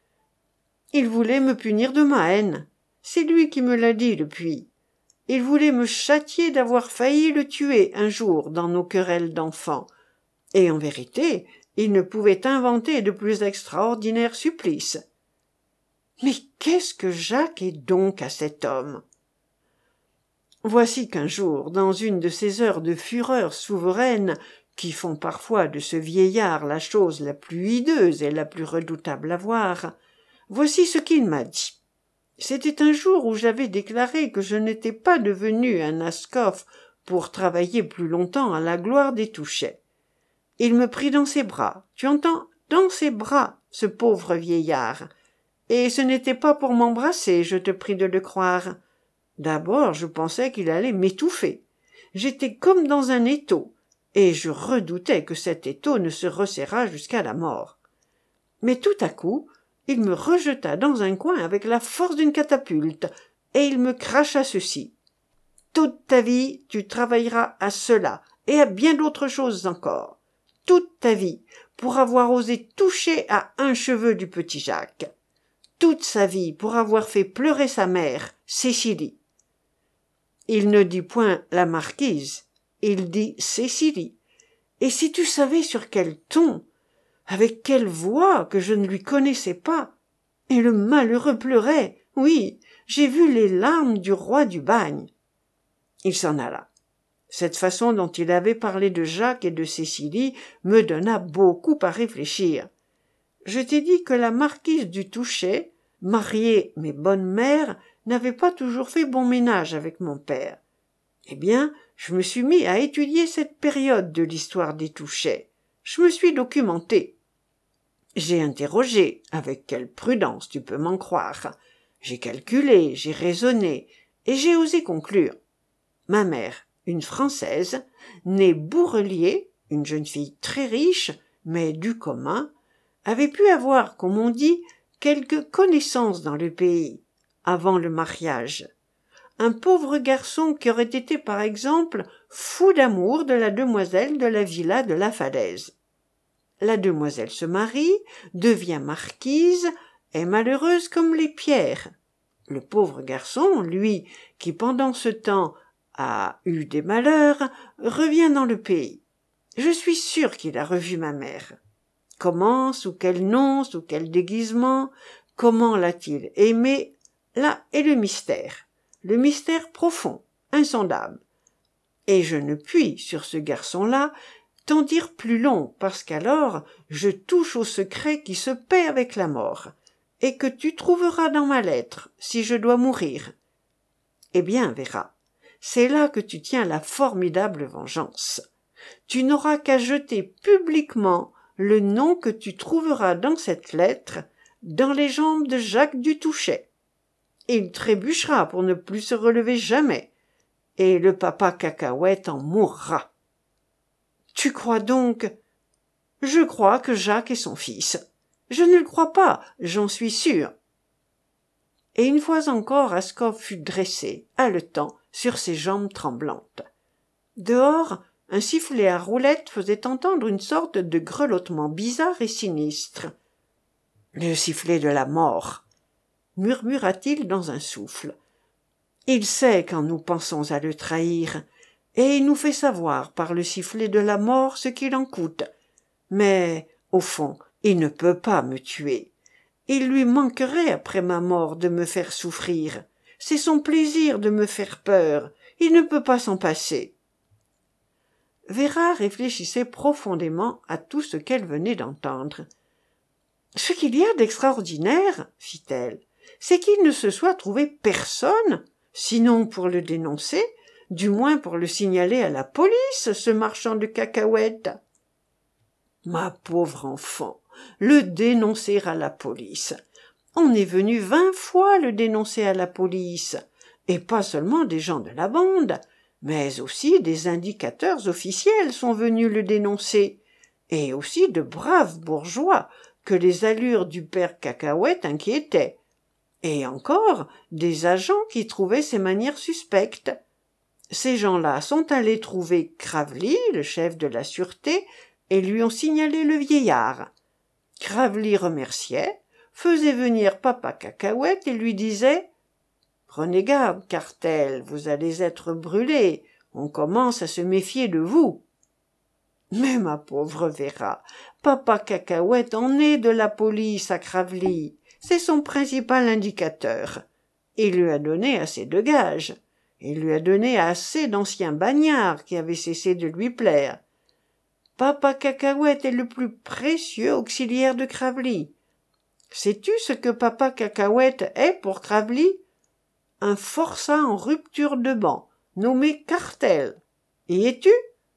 Il voulait me punir de ma haine. C'est lui qui me l'a dit depuis. Il voulait me châtier d'avoir failli le tuer un jour dans nos querelles d'enfants. Et en vérité, il ne pouvait inventer de plus extraordinaire supplice. Mais qu'est-ce que Jacques est donc à cet homme? Voici qu'un jour, dans une de ces heures de fureur souveraine qui font parfois de ce vieillard la chose la plus hideuse et la plus redoutable à voir, voici ce qu'il m'a dit. C'était un jour où j'avais déclaré que je n'étais pas devenu un Ascoff pour travailler plus longtemps à la gloire des Touchets. Il me prit dans ses bras, tu entends, dans ses bras, ce pauvre vieillard, et ce n'était pas pour m'embrasser, je te prie de le croire. D'abord, je pensais qu'il allait m'étouffer. J'étais comme dans un étau, et je redoutais que cet étau ne se resserrât jusqu'à la mort. Mais tout à coup, il me rejeta dans un coin avec la force d'une catapulte, et il me cracha ceci. « Toute ta vie, tu travailleras à cela, et à bien d'autres choses encore. Toute ta vie, pour avoir osé toucher à un cheveu du petit Jacques. Toute sa vie, pour avoir fait pleurer sa mère, Cécilie. » Il ne dit point la marquise, il dit Cécilie. Et si tu savais sur quel ton, avec quelle voix que je ne lui connaissais pas, et le malheureux pleurait, oui, j'ai vu les larmes du roi du bagne. Il s'en alla. Cette façon dont il avait parlé de Jacques et de Cécilie me donna beaucoup à réfléchir. Je t'ai dit que la marquise du Touchet, mariée mais bonne mère, n'avait pas toujours fait bon ménage avec mon père. Eh bien, je me suis mis à étudier cette période de l'histoire des Touchets. Je me suis documenté. J'ai interrogé, avec quelle prudence tu peux m'en croire. J'ai calculé, j'ai raisonné, et j'ai osé conclure. Ma mère, une Française, née Bourrelier, une jeune fille très riche, mais du commun, avait pu avoir, comme on dit, quelques connaissances dans le pays, avant le mariage. Un pauvre garçon qui aurait été, par exemple, fou d'amour de la demoiselle de la villa de la Falaise. La demoiselle se marie, devient marquise, est malheureuse comme les pierres. Le pauvre garçon, lui, qui pendant ce temps a eu des malheurs, revient dans le pays. Je suis sûr qu'il a revu ma mère. Comment, sous quel nom, sous quel déguisement, comment l'a-t-il aimée? Là est le mystère profond, insondable. Et je ne puis, sur ce garçon-là, t'en dire plus long, parce qu'alors je touche au secret qui se paie avec la mort, et que tu trouveras dans ma lettre, si je dois mourir. Eh bien, Véra, c'est là que tu tiens la formidable vengeance. Tu n'auras qu'à jeter publiquement le nom que tu trouveras dans cette lettre dans les jambes de Jacques du Touchet. Il trébuchera pour ne plus se relever jamais, et le papa Cacahuète en mourra. Tu crois donc? Je crois que Jacques est son fils. Je ne le crois pas, j'en suis sûr. Et une fois encore, Ascoff fut dressé, haletant, sur ses jambes tremblantes. Dehors, un sifflet à roulettes faisait entendre une sorte de grelottement bizarre et sinistre. « Le sifflet de la mort !» murmura-t-il dans un souffle. « Il sait quand nous pensons à le trahir, et il nous fait savoir par le sifflet de la mort ce qu'il en coûte. Mais, au fond, il ne peut pas me tuer. Il lui manquerait après ma mort de me faire souffrir. C'est son plaisir de me faire peur. Il ne peut pas s'en passer. » Véra réfléchissait profondément à tout ce qu'elle venait d'entendre. « Ce qu'il y a d'extraordinaire, fit-elle, c'est qu'il ne se soit trouvé personne, sinon pour le dénoncer, du moins pour le signaler à la police, ce marchand de cacahuètes. » « Ma pauvre enfant, le dénoncer à la police. On est venu 20 fois le dénoncer à la police, et pas seulement des gens de la bande, mais aussi des indicateurs officiels sont venus le dénoncer, et aussi de braves bourgeois que les allures du père Cacahuète inquiétaient, et encore des agents qui trouvaient ses manières suspectes. Ces gens-là sont allés trouver Cravely, le chef de la sûreté, et lui ont signalé le vieillard. Cravely remerciait, faisait venir papa Cacahuète et lui disait « Prenez garde, Cartel, vous allez être brûlé, on commence à se méfier de vous. » Mais ma pauvre Véra, papa Cacahuète en est de la police à Cravely, c'est son principal indicateur. Il lui a donné assez de gages, il lui a donné assez d'anciens bagnards qui avaient cessé de lui plaire. Papa Cacahuète est le plus précieux auxiliaire de Cravely. Sais-tu ce que Papa Cacahuète est pour Cravely? Un forçat en rupture de ban, nommé Cartel. Y es-tu?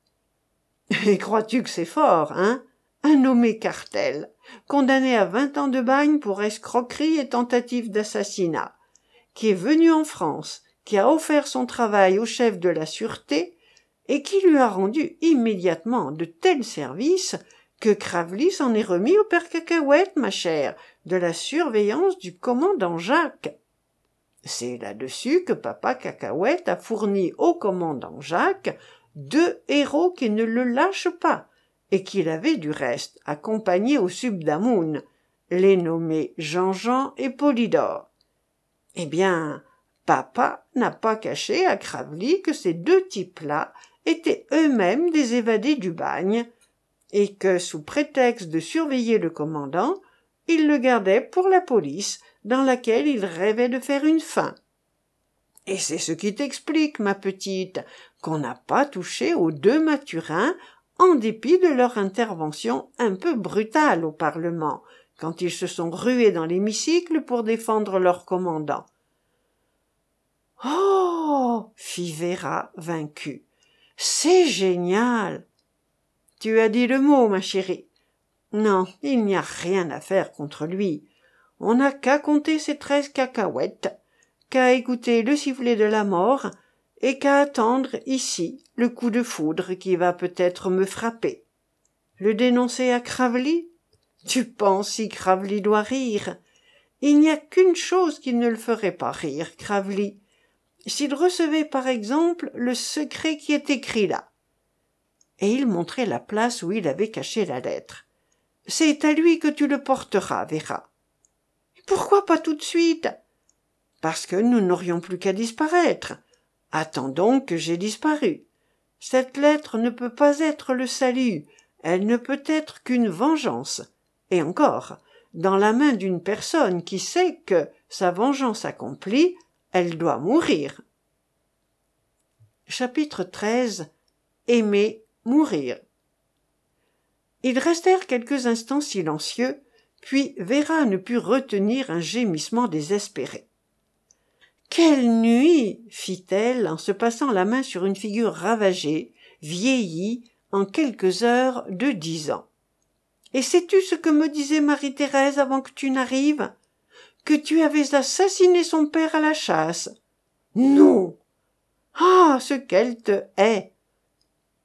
Et crois-tu que c'est fort, hein? Un nommé Cartel, condamné à 20 ans de bagne pour escroquerie et tentative d'assassinat, qui est venu en France, qui a offert son travail au chef de la sûreté et qui lui a rendu immédiatement de tels services que Cravely s'en est remis au père Cacahuète, ma chère, de la surveillance du commandant Jacques. C'est là-dessus que papa Cacahuète a fourni au commandant Jacques 2 héros qui ne le lâchent pas, et qu'il avait du reste accompagnés au Subdamoun, les nommés Jean-Jean et Polydore. Eh bien, papa n'a pas caché à Cravely que ces 2 types-là étaient eux-mêmes des évadés du bagne, et que, sous prétexte de surveiller le commandant, il le gardait pour la police, dans laquelle il rêvait de faire une fin. Et c'est ce qui t'explique, ma petite, qu'on n'a pas touché aux 2 Mathurins, en dépit de leur intervention un peu brutale au Parlement, quand ils se sont rués dans l'hémicycle pour défendre leur commandant. « Oh !» fit Véra, vaincue. « C'est génial !»« Tu as dit le mot, ma chérie. Non, il n'y a rien à faire contre lui. On n'a qu'à compter ses 13 cacahuètes, qu'à écouter le sifflet de la mort et qu'à attendre ici le coup de foudre qui va peut-être me frapper. Le dénoncer à Cravely? Tu penses si Cravely doit rire? Il n'y a qu'une chose qui ne le ferait pas rire, Cravely. S'il recevait par exemple le secret qui est écrit là. Et il montrait la place où il avait caché la lettre. C'est à lui que tu le porteras, Véra. Pourquoi pas tout de suite? Parce que nous n'aurions plus qu'à disparaître. Attends donc que j'ai disparu. Cette lettre ne peut pas être le salut, elle ne peut être qu'une vengeance. Et encore, dans la main d'une personne qui sait que, sa vengeance accomplie, elle doit mourir. Chapitre 13. Aimer, mourir. Ils restèrent quelques instants silencieux, puis Véra ne put retenir un gémissement désespéré. « Quelle nuit !» fit-elle en se passant la main sur une figure ravagée, vieillie, en quelques heures de 10 ans. « Et sais-tu ce que me disait Marie-Thérèse avant que tu n'arrives? Que tu avais assassiné son père à la chasse. »« Non !»« Ah, ce qu'elle te hait !»« Dame !»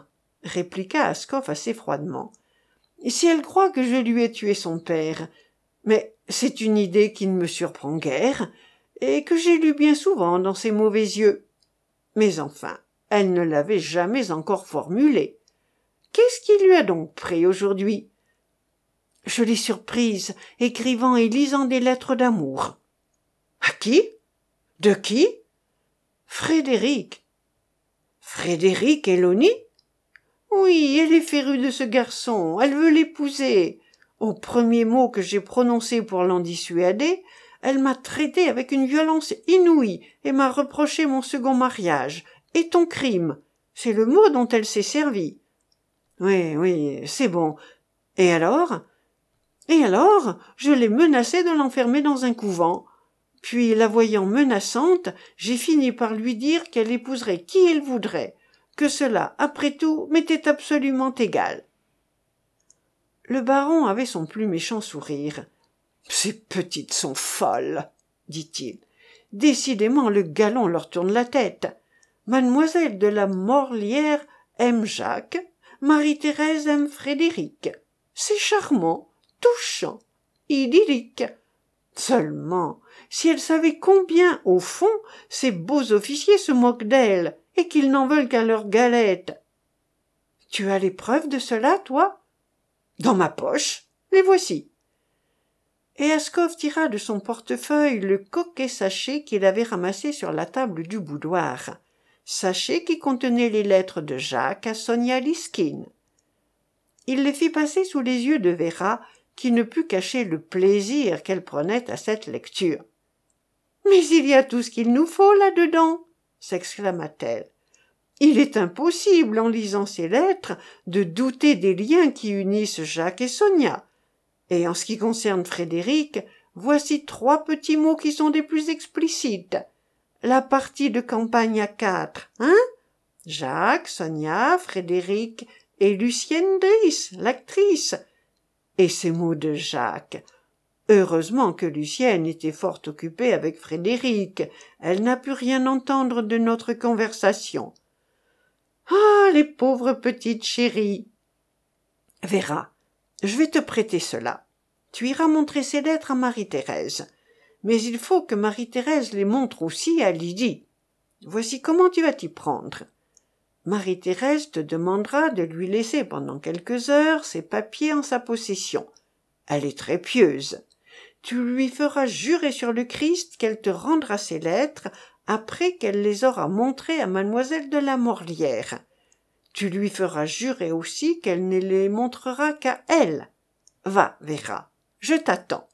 répliqua Ascoff assez froidement. « Si elle croit que je lui ai tué son père, mais c'est une idée qui ne me surprend guère, et que j'ai lue bien souvent dans ses mauvais yeux. Mais enfin, elle ne l'avait jamais encore formulée. Qu'est-ce qui lui a donc pris aujourd'hui? Je l'ai surprise, écrivant et lisant des lettres d'amour. À qui? De qui? Frédéric. Frédéric Eloni? Oui, elle est férue de ce garçon, elle veut l'épouser. Au premier mot que j'ai prononcé pour l'en dissuader, elle m'a traité avec une violence inouïe et m'a reproché mon second mariage. Et ton crime, c'est le mot dont elle s'est servie. Oui, c'est bon. Et alors? Je l'ai menacée de l'enfermer dans un couvent. Puis, la voyant menaçante, j'ai fini par lui dire qu'elle épouserait qui elle voudrait, que cela, après tout, m'était absolument égal. Le baron avait son plus méchant sourire. « Ces petites sont folles, dit-il. Décidément, le galon leur tourne la tête. Mademoiselle de la Morlière aime Jacques, Marie-Thérèse aime Frédéric. C'est charmant, touchant, idyllique. Seulement, si elle savait combien, au fond, ces beaux officiers se moquent d'elle et qu'ils n'en veulent qu'à leur galette. Tu as les preuves de cela, toi? Dans ma poche, les voici. Et Ascoff tira de son portefeuille le coquet sachet qu'il avait ramassé sur la table du boudoir, sachet qui contenait les lettres de Jacques à Sonia Liskine. Il les fit passer sous les yeux de Véra, qui ne put cacher le plaisir qu'elle prenait à cette lecture. « Mais il y a tout ce qu'il nous faut là-dedans !» s'exclama-t-elle. Il est impossible, en lisant ces lettres, de douter des liens qui unissent Jacques et Sonia. Et en ce qui concerne Frédéric, voici 3 petits mots qui sont des plus explicites. La partie de campagne à 4, hein? Jacques, Sonia, Frédéric et Lucienne Driss, l'actrice. Et ces mots de Jacques. Heureusement que Lucienne était fort occupée avec Frédéric. Elle n'a pu rien entendre de notre conversation. Ah, les pauvres petites chéries. Vera, je vais te prêter cela. Tu iras montrer ces lettres à Marie-Thérèse. Mais il faut que Marie-Thérèse les montre aussi à Lydie. Voici comment tu vas t'y prendre. Marie-Thérèse te demandera de lui laisser pendant quelques heures ses papiers en sa possession. Elle est très pieuse. Tu lui feras jurer sur le Christ qu'elle te rendra ces lettres après qu'elle les aura montrées à mademoiselle de la Morlière. Tu lui feras jurer aussi qu'elle ne les montrera qu'à elle. Va, Vera, je t'attends.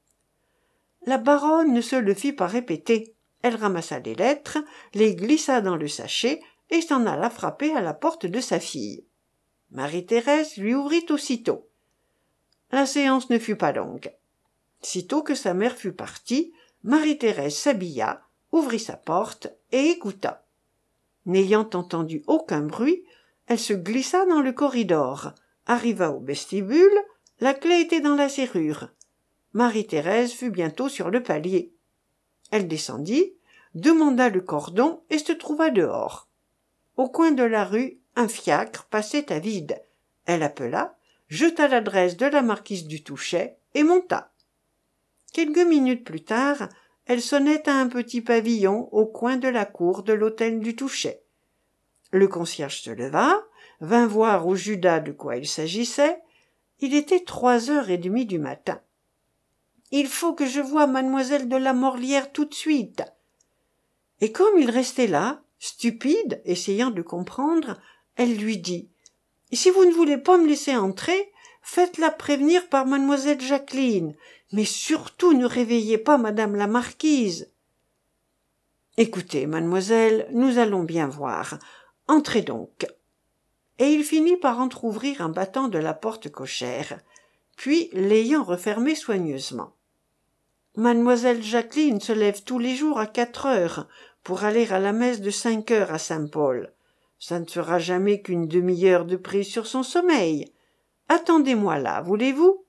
La baronne ne se le fit pas répéter. Elle ramassa les lettres, les glissa dans le sachet et s'en alla frapper à la porte de sa fille. Marie-Thérèse lui ouvrit aussitôt. La séance ne fut pas longue. Sitôt que sa mère fut partie, Marie-Thérèse s'habilla, ouvrit sa porte et écouta. N'ayant entendu aucun bruit, elle se glissa dans le corridor, arriva au vestibule, la clé était dans la serrure. Marie-Thérèse fut bientôt sur le palier. Elle descendit, demanda le cordon et se trouva dehors. Au coin de la rue, un fiacre passait à vide. Elle appela, jeta l'adresse de la marquise du Touchet et monta. Quelques minutes plus tard, elle sonnait à un petit pavillon au coin de la cour de l'hôtel du Touchet. Le concierge se leva, vint voir au Judas de quoi il s'agissait. Il était 3h30 du matin. « Il faut que je voie mademoiselle de la Morlière tout de suite. » Et comme il restait là, stupide, essayant de comprendre, elle lui dit « Si vous ne voulez pas me laisser entrer, faites-la prévenir par mademoiselle Jacqueline, mais surtout ne réveillez pas madame la marquise. »« Écoutez, mademoiselle, nous allons bien voir. Entrez donc. » Et il finit par entr'ouvrir un battant de la porte cochère, puis l'ayant refermé soigneusement. Mademoiselle Jacqueline se lève tous les jours à 4h pour aller à la messe de 5h à Saint-Paul. Ça ne fera jamais qu'une demi-heure de prise sur son sommeil. Attendez-moi là, voulez-vous?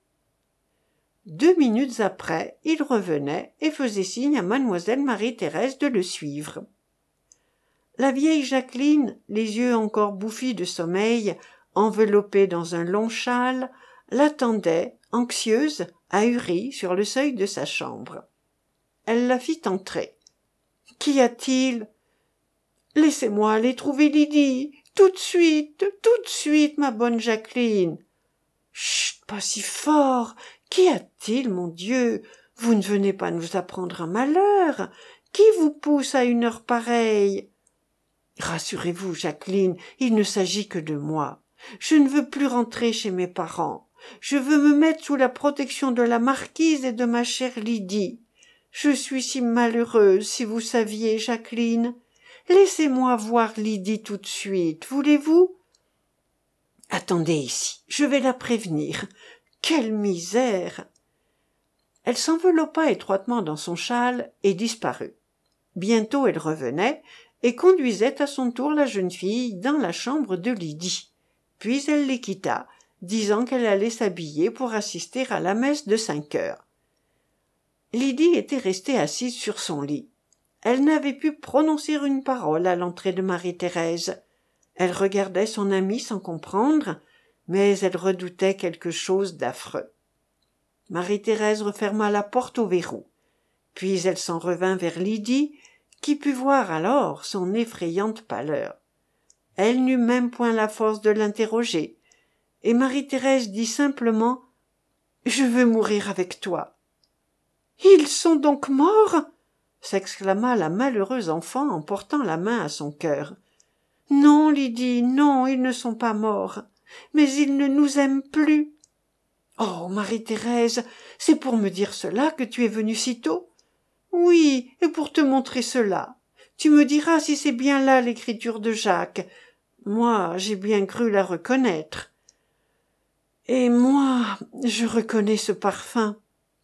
2 minutes après, il revenait et faisait signe à mademoiselle Marie-Thérèse de le suivre. La vieille Jacqueline, les yeux encore bouffis de sommeil, enveloppée dans un long châle, l'attendait, anxieuse, ahurie, sur le seuil de sa chambre. Elle la fit entrer. « Qu'y a-t-il ?»« Laissez-moi aller trouver Lydie, tout de suite, ma bonne Jacqueline. »« Chut, pas si fort. Qu'y a-t-il, mon Dieu? Vous ne venez pas nous apprendre un malheur. Qui vous pousse à une heure pareille? » « Rassurez-vous, Jacqueline, il ne s'agit que de moi. Je ne veux plus rentrer chez mes parents. Je veux me mettre sous la protection de la marquise et de ma chère Lydie. Je suis si malheureuse, si vous saviez, Jacqueline. Laissez-moi voir Lydie tout de suite, voulez-vous? Attendez ici, je vais la prévenir. Quelle misère! Elle s'enveloppa étroitement dans son châle et disparut. Bientôt elle revenait et conduisait à son tour la jeune fille dans la chambre de Lydie. Puis elle les quitta, disant qu'elle allait s'habiller pour assister à la messe de 5h. Lydie était restée assise sur son lit. Elle n'avait pu prononcer une parole à l'entrée de Marie-Thérèse. Elle regardait son amie sans comprendre, mais elle redoutait quelque chose d'affreux. Marie-Thérèse referma la porte au verrou. Puis elle s'en revint vers Lydie, qui put voir alors son effrayante pâleur. Elle n'eut même point la force de l'interroger, et Marie-Thérèse dit simplement « Je veux mourir avec toi. »« Ils sont donc morts ?» s'exclama la malheureuse enfant en portant la main à son cœur. « Non, Lydie, non, ils ne sont pas morts, mais ils ne nous aiment plus. »« Oh, Marie-Thérèse, c'est pour me dire cela que tu es venue si tôt ? » « Oui, et pour te montrer cela. Tu me diras si c'est bien là l'écriture de Jacques. Moi, j'ai bien cru la reconnaître. Et moi, je reconnais ce parfum. »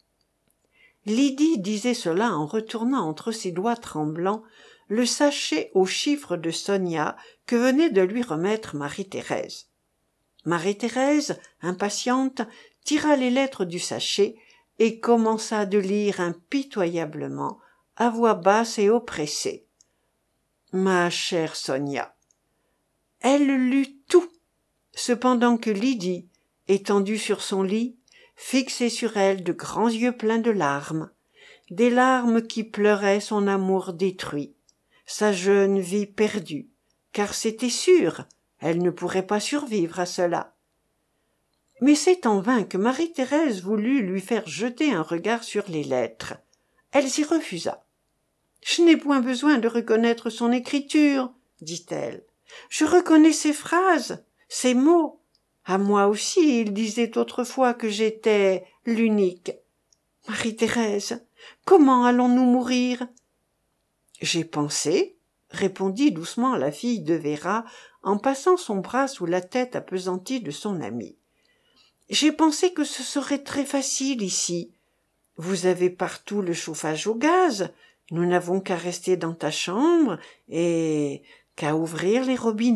Lydie disait cela en retournant entre ses doigts tremblants le sachet aux chiffres de Sonia que venait de lui remettre Marie-Thérèse. Marie-Thérèse, impatiente, tira les lettres du sachet et commença de lire impitoyablement, à voix basse et oppressée. Ma chère Sonia. Elle lut tout, cependant que Lydie, étendue sur son lit, fixait sur elle de grands yeux pleins de larmes, des larmes qui pleuraient son amour détruit, sa jeune vie perdue, car c'était sûr, elle ne pourrait pas survivre à cela. Mais c'est en vain que Marie-Thérèse voulut lui faire jeter un regard sur les lettres. Elle s'y refusa. « Je n'ai point besoin de reconnaître son écriture, dit-elle. Je reconnais ses phrases, ses mots. À moi aussi, il disait autrefois que j'étais l'unique. Marie-Thérèse, comment allons-nous mourir ?» « J'ai pensé, » répondit doucement la fille de Véra en passant son bras sous la tête appesantie de son amie. « J'ai pensé que ce serait très facile ici. Vous avez partout le chauffage au gaz. Nous n'avons qu'à rester dans ta chambre et qu'à ouvrir les robinets. »«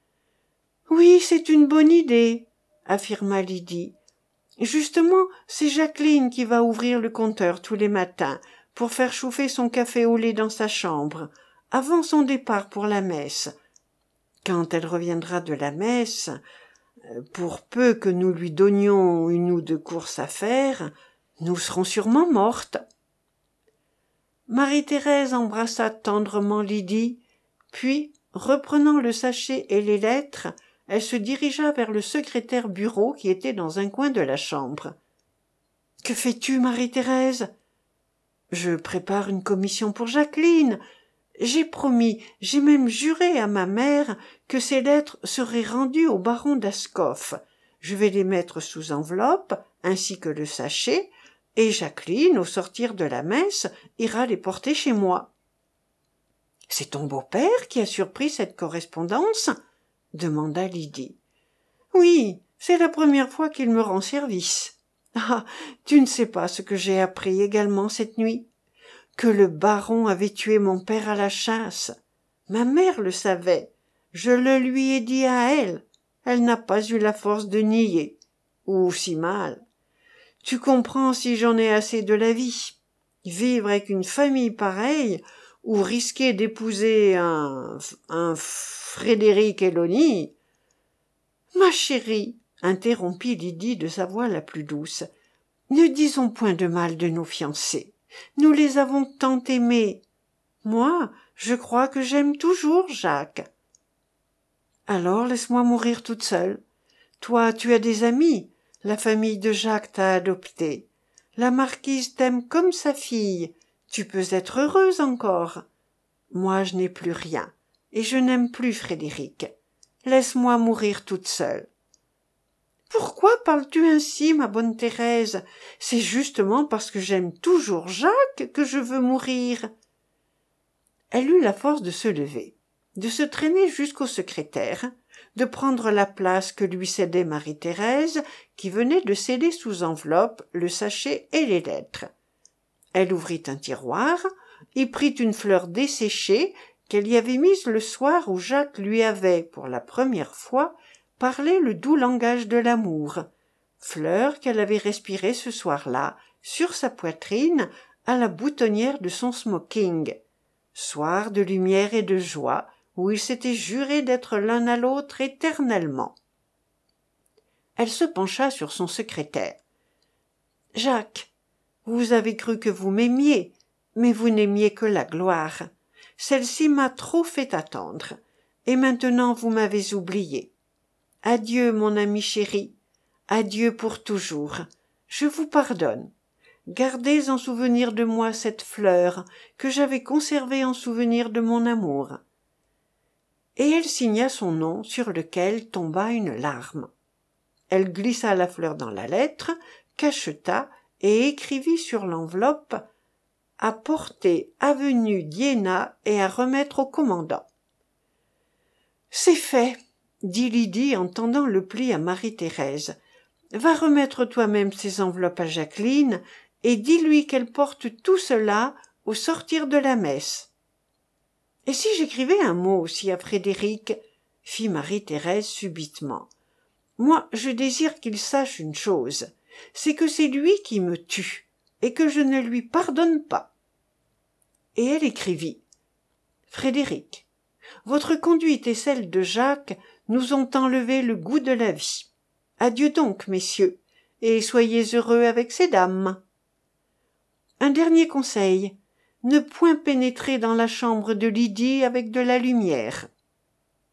Oui, c'est une bonne idée, » affirma Lydie. « Justement, c'est Jacqueline qui va ouvrir le compteur tous les matins pour faire chauffer son café au lait dans sa chambre, avant son départ pour la messe. Quand elle reviendra de la messe, pour peu que nous lui donnions une ou deux courses à faire, nous serons sûrement mortes. » Marie-Thérèse embrassa tendrement Lydie, puis, reprenant le sachet et les lettres, elle se dirigea vers le secrétaire bureau qui était dans un coin de la chambre. « Que fais-tu, Marie-Thérèse ?»« Je prépare une commission pour Jacqueline. J'ai promis, j'ai même juré à ma mère que ces lettres seraient rendues au baron d'Ascoff. Je vais les mettre sous enveloppe, ainsi que le sachet, et Jacqueline, au sortir de la messe, ira les porter chez moi. »« C'est ton beau-père qui a surpris cette correspondance ?» demanda Lydie. « Oui, c'est la première fois qu'il me rend service. Ah, tu ne sais pas ce que j'ai appris également cette nuit. Que le baron avait tué mon père à la chasse. Ma mère le savait. Je le lui ai dit à elle. Elle n'a pas eu la force de nier. Ou si mal. Tu comprends si j'en ai assez de la vie. Vivre avec une famille pareille, ou risquer d'épouser un Frédéric Eloni. »« Ma chérie, » interrompit Lydie de sa voix la plus douce, « ne disons point de mal de nos fiancés. Nous les avons tant aimés. Moi, je crois que j'aime toujours Jacques. »« Alors laisse-moi mourir toute seule. Toi, tu as des amis. La famille de Jacques t'a adopté. La marquise t'aime comme sa fille. Tu peux être heureuse encore. Moi, je n'ai plus rien, et je n'aime plus Frédéric. Laisse-moi mourir toute seule. »« Pourquoi parles-tu ainsi, ma bonne Thérèse ? C'est justement parce que j'aime toujours Jacques que je veux mourir. » Elle eut la force de se lever, de se traîner jusqu'au secrétaire, de prendre la place que lui cédait Marie-Thérèse, qui venait de sceller sous enveloppe le sachet et les lettres. Elle ouvrit un tiroir, y prit une fleur desséchée qu'elle y avait mise le soir où Jacques lui avait, pour la première fois, parlé le doux langage de l'amour, fleur qu'elle avait respirée ce soir-là, sur sa poitrine, à la boutonnière de son smoking. Soir de lumière et de joie, où ils s'étaient jurés d'être l'un à l'autre éternellement. Elle se pencha sur son secrétaire. « Jacques, vous avez cru que vous m'aimiez, mais vous n'aimiez que la gloire. Celle-ci m'a trop fait attendre, et maintenant vous m'avez oublié. Adieu, mon ami chéri, adieu pour toujours. Je vous pardonne. Gardez en souvenir de moi cette fleur que j'avais conservée en souvenir de mon amour. » Et elle signa son nom sur lequel tomba une larme. Elle glissa la fleur dans la lettre, cacheta et écrivit sur l'enveloppe à porter avenue d'Iéna et à remettre au commandant. « C'est fait, » dit Lydie en tendant le pli à Marie-Thérèse. « Va remettre toi-même ces enveloppes à Jacqueline et dis-lui qu'elle porte tout cela au sortir de la messe. »« Et si j'écrivais un mot aussi à Frédéric ?» fit Marie-Thérèse subitement. « Moi, je désire qu'il sache une chose, c'est que c'est lui qui me tue, et que je ne lui pardonne pas. » Et elle écrivit. « Frédéric, votre conduite et celle de Jacques nous ont enlevé le goût de la vie. Adieu donc, messieurs, et soyez heureux avec ces dames. Un dernier conseil, ne point pénétrer dans la chambre de Lydie avec de la lumière.